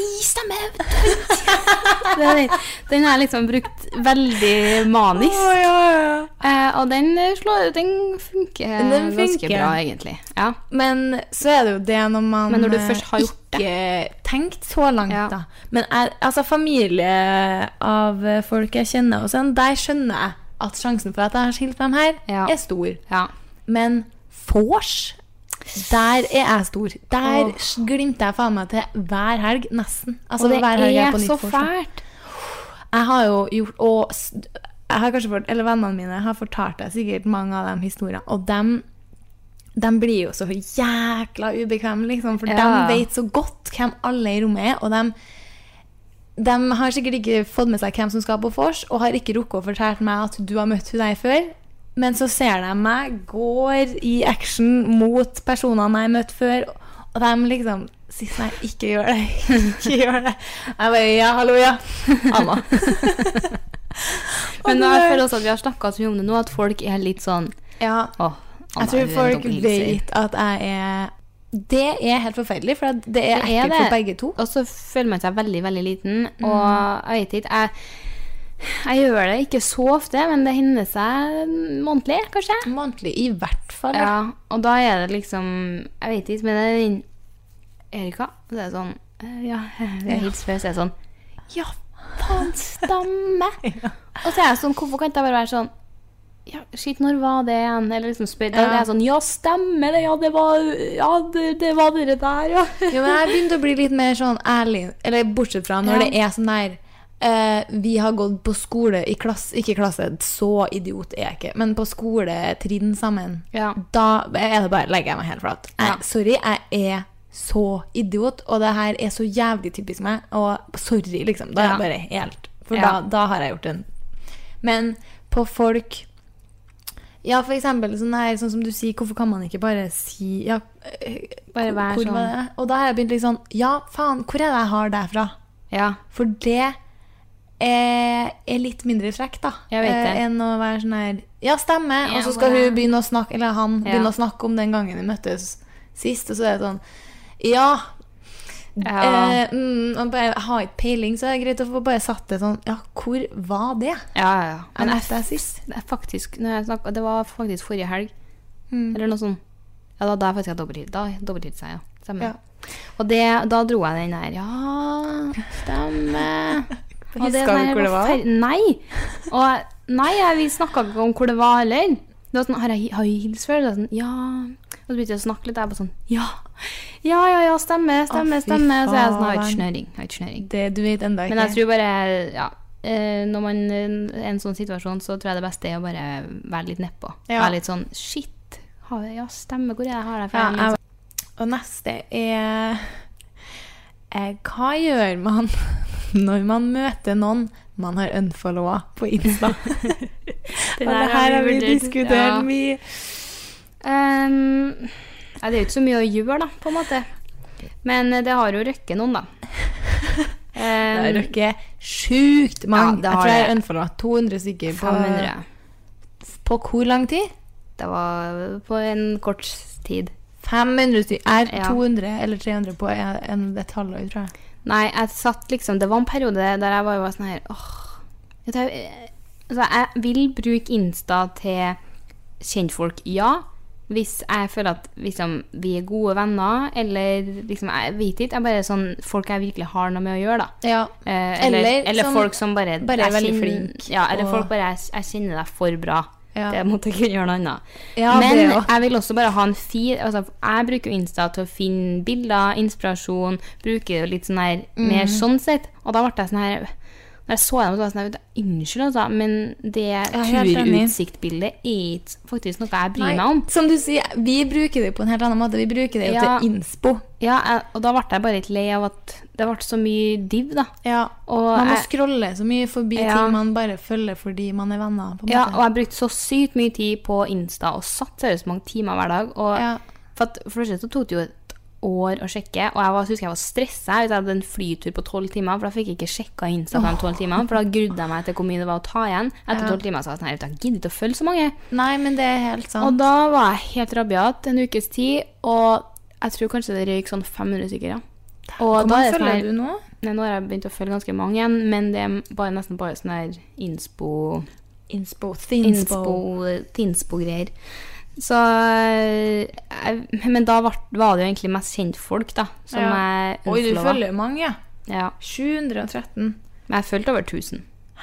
stemmer. Den, den er liksom brukt veldig manisk. Oh, ja, ja. Eh, og den, slår, den funker den ganske funker. bra, egentlig. Ja. Men så er det jo det når man Men når du først har gjort det. ikke tenkt så langt, Ja. da. Men jeg, altså, familie av folk jeg kjenner, og sånn, der skjønner jeg at sjansen for at jeg har skilt dem her, Ja. er stor. Ja. Men vors, der er jeg stor. Der Åh. glimter jeg faen meg til hver helg, nesten. Altså, Og det hver helg jeg er på nytt så vors, da. fælt. Jeg har jo gjort, og s- jeg har kanskje fått, eller vennene mine har fortalt deg sikkert mange av de historiene, og dem, dem blir jo så jækla ubekvemme, liksom, for Ja. de vet så godt hvem alle i rommet er, og de, de har sikkert ikke fått med seg hvem som skal på vors, og har ikke rukket å fortelle meg at du har møtt hun der før, men så ser de meg, går i action mot personene jeg har møtt før, og de liksom sier sånn, nei, ikke gjør det, ikke gjør det. Jeg bare, ja, hallo, ja, Anna. Men nå, jeg føler også at vi har snakket så mye om det nå, at folk er litt sånn, Ja, åh, Anna, jeg tror du er en folk dobbelthilser. vet at jeg er... Det er helt forferdelig, for det er Det er ekkelt det. for begge to. Og så føler man seg veldig, veldig liten, Mm. og jeg vet ikke, jeg, jeg gjør det ikke så ofte, men det hender seg månedlig, kanskje. Månedlig, i hvert fall. Ja, og da er det liksom, jeg vet ikke, men det er den Erika, så er det sånn, eh, ja, vi har hilst før, så er det sånn, ja, faen, stamme. Og så er jeg sånn, hvorfor kan ikke jeg bare være sånn, ja, shit, når var det igjen? Eller liksom spør, da Ja. er jeg sånn, ja, stemmer det, ja, det var, ja, det, det var dere der, ja. Jo, men jeg begynte å bli litt mer sånn ærlig, eller bortsett fra når Ja. det er sånn der, eh, vi har gått på skole i klasse, ikke klasse, så idiot er jeg ikke, men på skoletrinn sammen, Ja. da er det bare, legger jeg meg helt flat. Jeg, Ja. Sorry, jeg er så idiot, og det her er så jævlig typisk meg, og sorry, liksom, da er jeg Ja. bare helt, for Ja. da, da har jeg gjort en. Men på folk, ja, for eksempel sånn her, sånn som du sier, hvorfor kan man ikke bare si, ja, eh, Bare være hvor sånn. var det? Og da har jeg begynt litt sånn, ja, faen, hvor er det jeg har derfra? Ja, For det er, er litt mindre frekk, da. Jeg vet det. Eh, enn å være sånn her, ja, stemme, Ja, og så skal bare- hun begynne å snakke, eller han Ja. begynne å snakke om den gangen vi møttes sist, og så er det sånn, ja, Ja. eh, mm, og bare, jeg har ikke peiling, så er det greit å få bare satt det sånn, ja, hvor var det? ja, ja, ja. Men Men jeg jeg, møtte deg sist. det er faktisk, når jeg snakket, det var faktisk forrige helg, Mm. eller noe sånt. Ja, da, da faktisk jeg dobbeltid, da dobbeltid seg, ja. Stemmer. Ja. Og det, da dro jeg den der, ja, stemme. Og det Husker der du hvor det var? fer- Nei. Og nei, jeg, vi snakket ikke om hvor det var heller. Det var sånn, har jeg, har jeg hilst før? Det var sånn, ja. Og så begynte jeg å snakke litt, jeg bare sånn, ja. Ja, ja, ja, stemme, stemme, Å, fy stemme. Så jeg er sånn, har ikke faen. snøring, har ikke snøring. Det, du vet enda ikke. Men jeg tror bare, ja, eh, når man er i en sånn situasjon, så tror jeg det beste er å bare være litt nedpå. Ja. Være litt sånn, shit, har jeg, ja, stemme, hvor er det jeg har det fra? Ja, Litt jeg, sånn- og neste er, er hva gjør man når man møter noen man har unfollowa på Insta? Det Og der det her har vi vurdert, diskutert ja. mye. Ehm, Ja, det er jo ikke så mye å gjøre da, på en måte. Men det har jo røkket noen da. Det har røkket sjukt mange. Ja, jeg tror jeg unfollowa to hundre stykker på, fem hundre. På hvor lang tid? Det var på en kort tid. fem hundre stykker. Er Ja. to hundre eller tre hundre på en, en det tallet, tror jeg. Nei, jeg satt liksom, det var en periode der jeg bare var sånn her, åh, vet du, jeg, altså, jeg vil bruke Insta til kjentfolk, ja, hvis jeg føler at liksom, vi er gode venner, eller liksom, jeg vet ikke, jeg bare sånn, folk jeg virkelig har noe med å gjøre da. Ja. Eh, eller, Eller eller som folk som bare, bare er jeg veldig kjenner- flink, Ja, eller og- folk bare, jeg, jeg kjenner deg for bra. Ja. Det måtte ikke gjøre noe annet. Ja, Men det også. jeg vil også bare ha en feed, altså jeg bruker jo Insta til å finne bilder, inspirasjon, bruker det litt sånn her, Mm. mer sånn sett. Og da ble jeg sånn her, når jeg så dem, så var jeg sånn her, unnskyld altså, men det er helt enig. turutsiktbildet er ikke faktisk noe jeg bryr meg om. Som du sier, vi bruker det på en helt annen måte. Vi bruker det jo Ja. til innspo. Ja, jeg, og da ble jeg bare litt lei av at det ble så mye div da. Ja. Og Man må jeg- scrolle så mye forbi Ja. ting man bare følger fordi man er venner, på en Ja, måte. og jeg brukte så sykt mye tid på Insta og satt seriøst mange timer hver dag. Og Ja. for, at, for det første så tok det jo et år å sjekke, og jeg var, husker jeg var stresset hvis jeg hadde en flytur på tolv timer, for da fikk jeg ikke sjekket Insta på de tolv timene, for da grudde jeg meg til hvor mye det var å ta igjen. Etter Ja. tolv timer så var jeg sånn, jeg gidder ikke å følge så mange. Nei, men det er helt sant. Og da var jeg helt rabiat en ukes tid, og jeg tror kanskje det røyk sånn fem hundre stykker, ja. Og Hvor da mange er det sånn følger her- du nå? Nei, nå har jeg begynt å følge ganske mange igjen, men det er bare, nesten bare sånn her innspo... Innspo, thinspo. Innspo, Tinspo-greier. Så jeg, Men da var, var det jo egentlig mest kjentfolk da, som Ja. jeg Oi, du unfollowet. følger mange, ja. Ja, sju hundre og tretten. men jeg følte over tusen.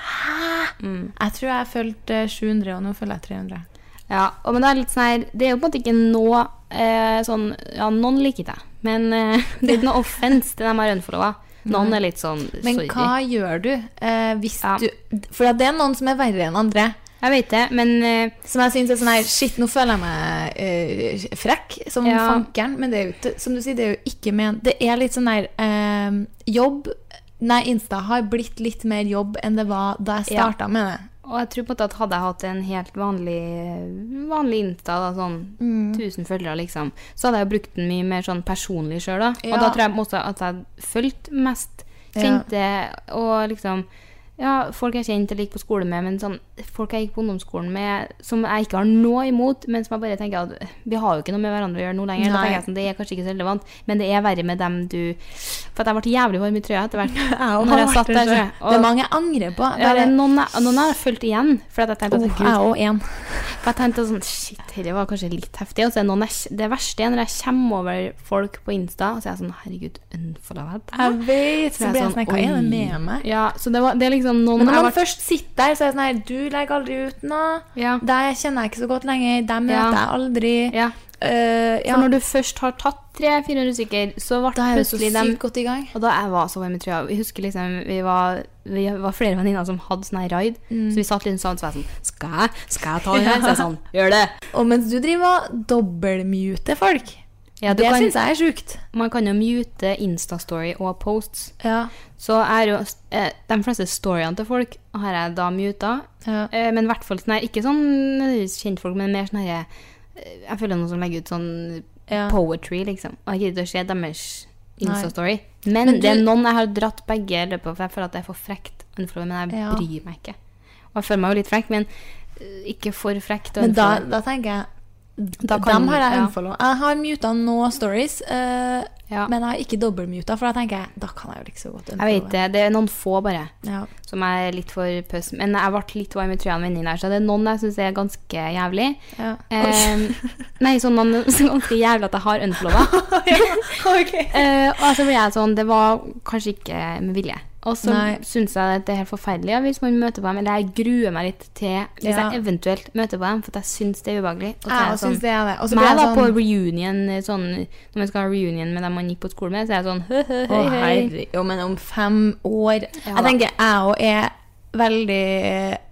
Jeg tror jeg følte sju hundre, og nå følger jeg tre hundre. Ja, og men det er litt sånn her, det er jo på en måte ikke noe eh, sånn, ja, noen liker det, men eh, det er ikke noe offense til dem jeg har unfollowet. Noen er litt sånn, Men sorry. hva gjør du eh, hvis Ja. du For at det er noen som er verre enn andre. Jeg vet det, men eh, Som jeg synes er sånn her, shit, nå føler jeg meg eh, frekk som Ja. fankeren. Men det er jo ikke, som du sier, det er jo ikke men Det er litt sånn der eh, jobb. Nei, Insta har blitt litt mer jobb enn det var da jeg Ja. startet med det. og jeg tror på en måte at hadde jeg hatt en helt vanlig, vanlig Insta, da, sånn Mm. tusen følgere liksom, så hadde jeg jo brukt den mye mer sånn personlig selv da. Ja. Og da tror jeg også at jeg følte mest kjente, og liksom, ja, folk jeg kjente eller gikk på skole med, men sånn, folk jeg gikk på ungdomsskolen med, som jeg ikke har noe imot, men som jeg bare tenker at vi har jo ikke noe med hverandre å gjøre nå lenger. Da Nei. tenker jeg sånn, det er kanskje ikke så relevant, men det er verre med dem du, for at jeg ble jævlig varm i trøya etter hvert, når jeg satt der. Så, Det er mange jeg angrer på. ja, det er Bare, noen, jeg- noen har jeg følt igjen, for at jeg tenkte oh, at, jeg Gud, også en. for jeg tenkte sånn, shit, dette var kanskje litt heftig. Og så er det noen jeg, det verste er når jeg kommer over folk på Insta, og så er jeg sånn, herregud, unfollow deg. Jeg vet, så Så blir jeg jeg sånn, hva er det oi. med meg? Ja, så det, var, det er liksom noen Men når jeg man ble- først sitter der, så er det sånn her, du legger aldri ut noe. Ja. Deg kjenner jeg ikke så godt lenger. Deg møter Ja. jeg aldri. Ja, Eh, for ja. når du først har tatt tre til fire hundre stykker, så ble Da er det så plutselig sykt dem. godt i gang. Og da jeg var så varm i trøya, vi husker liksom, vi var, vi var flere venninner som hadde sånn her raid, Mm. så vi satt litt sammen, så var jeg sånn, skal jeg, skal jeg ta den her? Så jeg sånn, gjør det. Og mens du driver og dobbeltmuter folk, Ja, du det kan, synes jeg er sjukt. man kan jo mute Insta-story og posts. Ja. Så er jo eh, de fleste storyene til folk har jeg da muta. Ja. Eh, men i hvert fall sånn her, ikke sånn nødvendigvis kjentfolk, men mer sånn her, eh, jeg føler noen som legger ut sånn Ja. poetry, liksom. Og jeg gidder ikke å se deres Insta-story. Men, Men det er du- noen jeg har dratt begge løpet på, for jeg føler at det er for frekt, unfollow, men jeg Ja. bryr meg ikke. Og jeg føler meg jo litt frekk, men eh, ikke for frekt. Men da, unfollow. da tenker jeg, Da kan- dem har jeg ja. unfollow. Jeg har muta nå stories, eh, Ja. men jeg har ikke dobbeltmuta, for da tenker jeg, da kan jeg jo like så godt Jeg unfollow. vet det, det er noen få bare. Ja. Som er litt for pøs. Men jeg ble litt varm i trøya av venninnen her, så det er noen jeg synes er ganske jævlig. Ja. Eh, nei, sånn noen som er ganske jævlig at jeg har unfollowa. Ok. eh, og så blir jeg sånn, det var kanskje ikke med vilje. Og så Nei. synes jeg at det er helt forferdelig ja, hvis man møter på dem, eller jeg gruer meg litt til hvis Ja. jeg eventuelt møter på dem, for at jeg synes det er ubehagelig. Og så er Jeg jeg også synes det er det. Og så blir meg jeg da sånn, på reunion, sånn, når man skal ha reunion med dem man gikk på skole med, så er jeg sånn, hø, hø, å høy, høy. herre, jo, men om fem år, Ja, jeg da. tenker, jeg også er veldig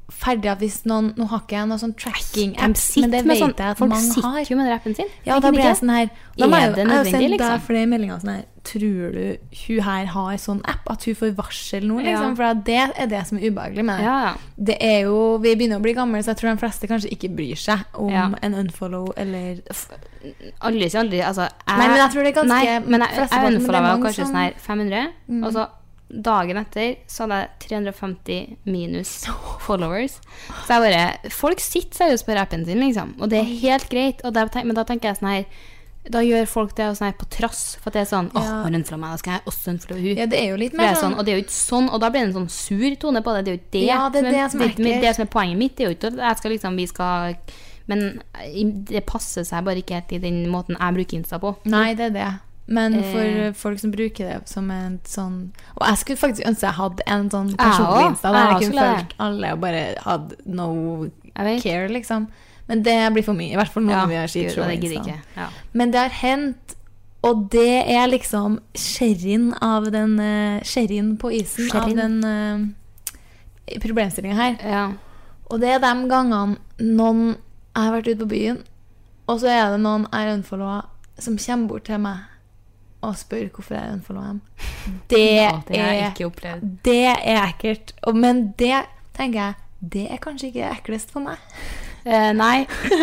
ferdig at hvis noen, nå har ikke jeg noe sånn tracking De sitter men det med vet sånn, jeg at folk mange sitter har. jo med den appen sin. Ja, Jeg da kan blir ikke- jeg sånn her, da Er må jeg, det jo- jeg har jo nødvendig, sendt liksom? deg flere meldinger sånn her, tror du hun her har sånn app, at hun får varsel nå, liksom, Ja. for at det er det som er ubehagelig med det. Ja, ja. Det er jo, vi begynner å bli gamle, så jeg tror de fleste kanskje ikke bryr seg om Ja. en unfollow, eller... Aldri sier aldri, altså jeg, Nei, men jeg tror det er ganske- Nei, men jeg, jeg flesteparten, men det er unfollowa mange kanskje som- sånn her fem hundre Mm. Og så dagen etter så hadde jeg tre hundre og femti minus followers. Så jeg bare, folk sitter seriøst på rappen sin liksom, og det er helt greit, og da, tenk- men da tenker jeg sånn her, da gjør folk det sånn her på trass, for at det er sånn, åh, Ja. hun unfollower meg, da skal jeg også unfollowe hun. Ja, det er jo litt For det mer er sånn, sånn... og det er jo ikke sånn, og da blir det en sånn sur tone på det. Det er jo ikke det, Ja, det er det som er det, ekkelt. det som er poenget mitt. Det er jo ikke at jeg skal liksom, vi skal, men det passer seg bare ikke helt i den måten jeg bruker Insta på. Nei, det er det. Men for Eh. folk som bruker det som en sånn... Og jeg skulle faktisk ønske jeg hadde en sånn Jeg personlig også. Insta, der Jeg jeg også kunne skulle følt alle og bare hadde no Jeg vet. care, liksom. Men det blir for mye, i hvert fall nå Ja, når vi har Gud, skitshow og det på gidder Insta. ikke. Ja. Men det har hendt, og det er liksom sherryen av den uh, sherryen på isen av Sherryen. den uh, problemstillingen her. Ja. Og det er de gangene noen jeg har vært ute på byen, og så er det noen jeg unfollowa som kommer bort til meg og spør hvorfor jeg unfollowa dem. Det, Ja, det har jeg er, ikke opplevd. det er ekkelt. Og, men det tenker jeg, det er kanskje ikke eklest for meg. Eh, nei.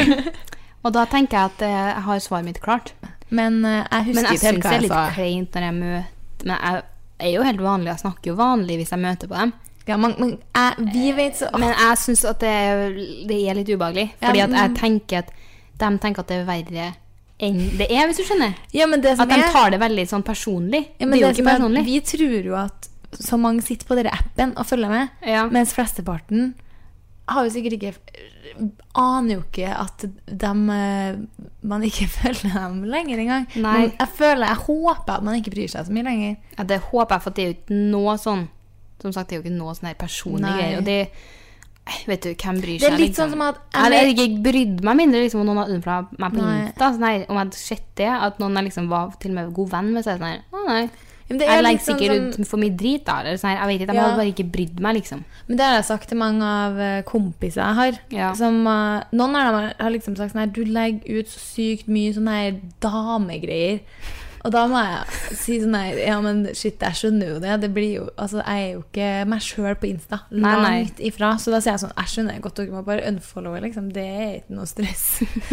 Og da tenker jeg at eh, jeg har svaret mitt klart. Men uh, jeg husker Men jeg ikke helt synes hva det er jeg litt sa. kleint når jeg møter, men jeg er jo helt vanlig, jeg snakker jo vanlig hvis jeg møter på dem. Ja, men, men jeg, vi vet så... Men jeg synes at det, det er litt ubehagelig, Ja, fordi at jeg men- tenker at de tenker at det er verre enn det er, hvis du skjønner. ja, men det som At de er... tar det veldig sånn personlig. Ja, men det er jo det som ikke er at personlig. Vi tror jo at så mange sitter på denne appen og følger med, Ja. mens flesteparten har jo sikkert ikke aner jo ikke at de, eh, man ikke følger dem lenger engang. Nei. Men jeg føler, jeg håper at man ikke bryr seg så mye lenger. Ja, det håper jeg, for det er jo ikke noe sånn, som sagt, det er jo ikke noe sånn her personlige Nei. greier, og det, vet du, hvem bryr Det seg? er litt liksom? sånn som at Jeg hadde ikke brydd meg mindre liksom, om noen hadde unfollowa meg på Nei. Insta, sånn her, om jeg hadde sett det, at noen jeg liksom var til og med god venn med seg, sånn her, å nei, Men det er jeg litt legger sånn sikkert som- ut for mye drit da, eller sånn her, jeg vet ikke, de Ja. hadde bare ikke brydd meg, liksom. Men det har jeg sagt til mange av eh, kompiser jeg har. Ja. Som, eh, noen av dem har liksom sagt sånn her, du legger ut så sykt mye sånne her damegreier. Og da må jeg si sånn her, ja, men shit, jeg skjønner jo det. Det blir jo, altså, jeg er jo ikke meg selv på Insta. Nei, nei. Langt ifra. Så da sier jeg sånn, jeg skjønner godt, dere må bare unfollowe, liksom. Det er ikke noe stress.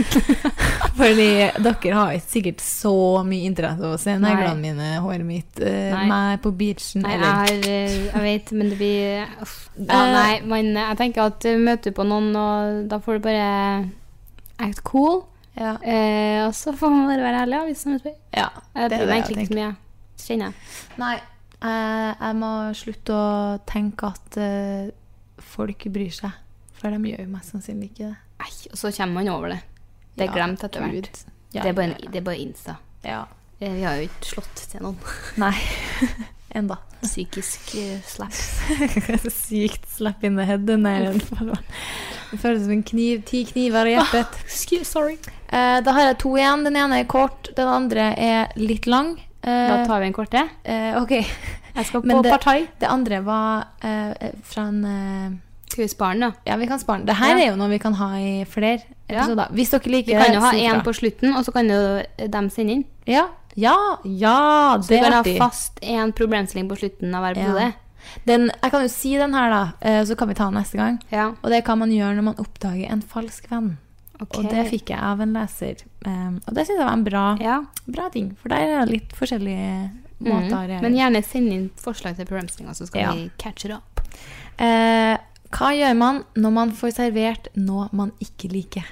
Fordi dere har ikke sikkert så mye interesse å se Nei. neglene mine, håret mitt, eh, Nei. meg på beachen, Nei, jeg, eller... har, eh, jeg vet, men det blir uff. Ja, Eh. nei, men jeg tenker at du møter på noen, og da får du bare act cool, Ja. eh, og så får man bare være ærlig, ja, hvis man spør. Ja, Jeg det er bryr det meg jeg egentlig ikke så mye, kjenner jeg. Nei, jeg, jeg må slutte å tenke at eh, folk bryr seg. For de gjør jo mest sannsynlig ikke det. Nei, og så kommer man over det. Det er Ja, glemt etter hvert. Gud. Ja, det, er bare ja, en, det er bare Insta. ja. Eh, Vi har jo ikke slått til noen. Nei, enda. Psykisk eh, slapp. Sykt slap in the head, den der. Det føles som en kniv, ti kniver i hjertet. Excuse, sorry. Eh, da har jeg to igjen. Den ene er kort, den andre er litt lang. Eh, Da tar vi en korte. eh, ok. Jeg skal Men på det- partai. Det andre var eh, fra en... Eh, Skal vi spare den da? ja, vi kan spare den. Det her Ja. er jo noe vi kan ha i flere Ja. episoder. Hvis dere liker Vi kan jo det, ha si en ifra. på slutten, og så kan jo dem sende inn. Ja, ja, ja, Så det vi er kan ha artig. fast en problemstilling på slutten av hver Ja. episode. Den, jeg kan jo si den her da, eh, så kan vi ta den neste gang. Ja. Og det kan man gjøre når man oppdager en falsk venn. Ok. Og det fikk jeg av en leser. Um, og det synes jeg var en bra, Ja. bra ting, for der er det litt forskjellige måter å Mm. gjøre. Men gjerne send inn forslag til problemstillinger, så skal Ja. vi catch it up. Eh, hva gjør man når man får servert noe man ikke liker?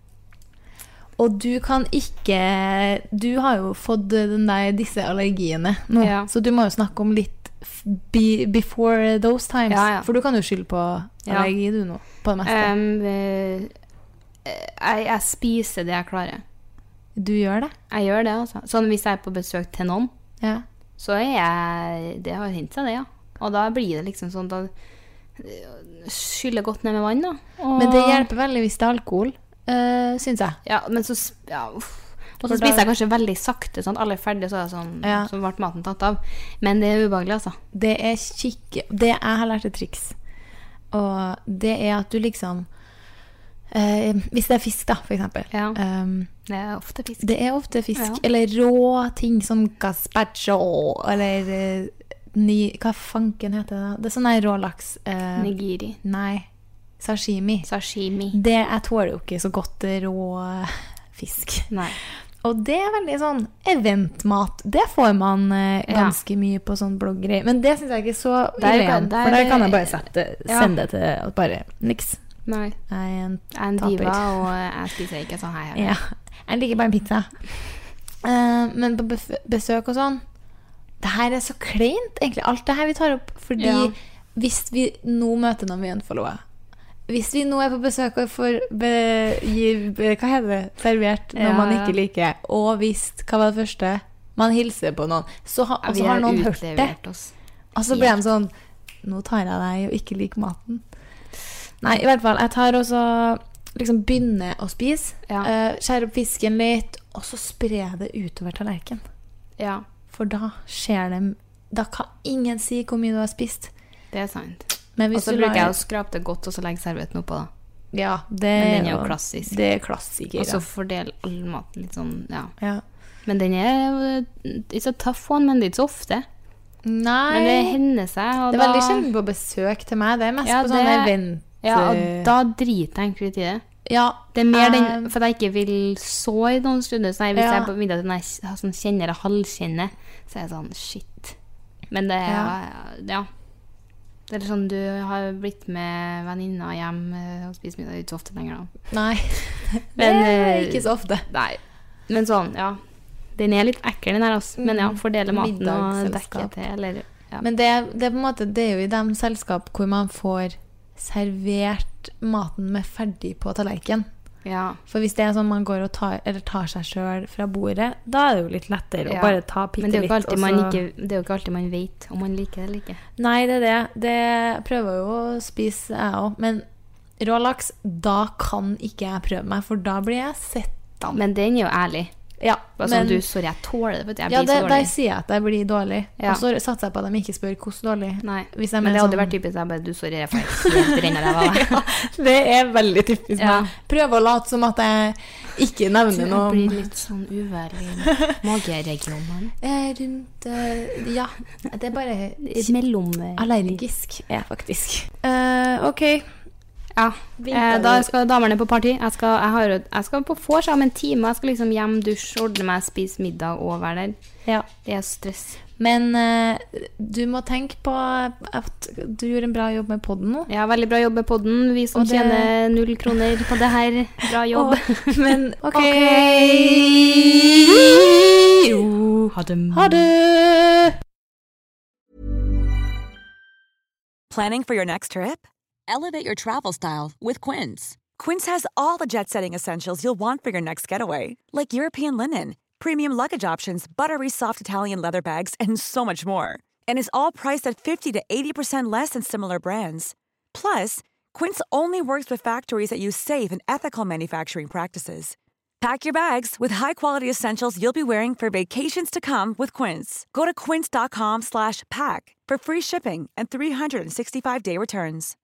Og du kan ikke... Du har jo fått den der, disse allergiene nå, Ja. så du må jo snakke om litt f- be, before those times. Ja, ja. For du kan jo skylde på Ja. allergi du nå, på det meste. Um, eh, jeg, jeg spiser det jeg klarer. Du gjør det? Jeg gjør det, altså. Sånn hvis jeg er på besøk til noen, Ja. så er jeg... Det har hendt seg det, ja. Og da blir det liksom sånn, da eh, skyller godt ned med vann, da. Og, Men det hjelper veldig hvis det er alkohol, uh, synes jeg. Ja, men så... s- Ja, uff. Og For så spiser da- jeg kanskje veldig sakte, sånn at alle er ferdige, så er det sånn, Ja. så ble maten tatt av. Men det er ubehagelig, altså. Det er kikke... Det jeg har lært et triks. Og det er at du liksom eh, hvis det er fisk da, for eksempel. Ja. Um, Det er ofte fisk. det er ofte fisk. Ja. Eller rå ting som gazpacho, eller eh, ny, hva fanken heter det da? Det er sånn her rålaks. Eh, Nigiri. nei, sashimi. Sashimi. Det jeg tåler jo ikke så godt rå fisk. Nei. Og det er veldig sånn eventmat. Det får man eh, Ja. ganske mye på sånn bloggeri. Men det synes jeg ikke er så Der ille kan- igjen, der- for der kan jeg bare sette, Ja. sende det til bare niks. Nei. Jeg er en Jeg er en taper. diva, og jeg spiser ikke sånn her. Ja, jeg liker bare pizza. Eh, men på bef- besøk og sånn, det her er så kleint, egentlig. Alt det her vi tar opp. Fordi Ja. hvis vi nå møter noen vi unfollower, hvis vi nå er på besøk og får be, gir, be, hva heter det, servert noe Ja, man ja. ikke liker, og hvis, hva var det første? Man hilser på noen, så ha, Ja, og vi så har har noen hørt det. utlevert oss. Og så blir de sånn, nå tar jeg deg og ikke liker maten. Nei, i hvert fall, jeg tar også, liksom begynner å spise, Ja. eh, skjærer opp fisken litt, og så sprer det utover tallerken. Ja, For da skjer det, da kan ingen si hvor mye du har spist. det er sant. Men Og hvis så du bruker jeg lar- å skrape det godt, og så legge servetten oppå da. Ja, det Men den er jo klassisk. Det er klassiker, Og så fordel all maten litt sånn, ja. ja. Men den er, it's a tough one, men det er ikke så ofte. Nei, Men det hender seg, og det er da... veldig sjelden på besøk til meg. Det er mest Ja, på sånne det- event. Ja, og da driter jeg egentlig litt i det. Ja, Det er mer den, eh, for at jeg ikke vil såre noen stunder, så hvis Ja. jeg er på middag til når jeg har sånn kjenner og halvkjenner, så er jeg sånn, shit. Men det er, Ja. ja. Det er sånn, du har blitt med venninner hjem eh, og spist middag, det er ikke så ofte lenger da. Nei, det Men, er eh, ikke så ofte. Nei, men sånn, ja. Den er litt ekkel den her, altså. Men ja, fordele maten og dekke Middagsselskap. til, eller, ja. Men det, det, er på en måte, det er jo i de selskap hvor man får servert maten med ferdig på tallerken. Ja, For hvis det er sånn man går og tar, eller tar seg selv fra bordet, da er det jo litt lettere Ja. å bare ta men det er jo pittelitt. ikke alltid og man, så- ikke, det er jo ikke alltid man vet om man liker det eller ikke. Nei, det er det. Det jeg prøver jo å spise jeg også. Men rå laks, da kan ikke jeg prøve meg, for da blir jeg sett an. Men den er jo ærlig. Ja, Bare men, sånn, du, sorry, jeg tåler det, vet du, jeg ja blir det, så der dårlig. sier jeg at jeg blir dårlig. Ja. Og så satser jeg på at de ikke spør hvordan dårlig. Nei, Hvis jeg men det mener hadde sånn- vært typisk, jeg bare, du, sorry, jeg får helt renner deg av det. Det er veldig typisk Ja. meg. Prøve å late som at jeg ikke nevner Jeg noe blir litt sånn uvel i mageregionen. eh, rundt eh, Ja, det er bare Mellom... allergisk, er jeg faktisk. Eh, ok. Ja, eh, da skal damerne på party. Jeg skal, jeg har, jo- jeg skal på vors om en time. Jeg skal liksom hjem, dusj, ordne meg, spise middag og være der. Ja. Det er stress. Men eh, du må tenke på at du gjorde en bra jobb med podden nå. Ja, veldig bra jobb med podden. Vi som Og det- tjener null kroner på det her. Bra jobb. Og- men ok. Ha det. Ha det! Planning for your next trip? Elevate your travel style with Quince. Quince has all the jet-setting essentials you'll want for your next getaway, like European linen, premium luggage options, buttery soft Italian leather bags, and so much more. And is all priced at fifty to eighty percent less than similar brands. Plus, Quince only works with factories that use safe and ethical manufacturing practices. Pack your bags with high-quality essentials you'll be wearing for vacations to come with Quince. Go to quince dot com slash pack for free shipping and three sixty-five day returns.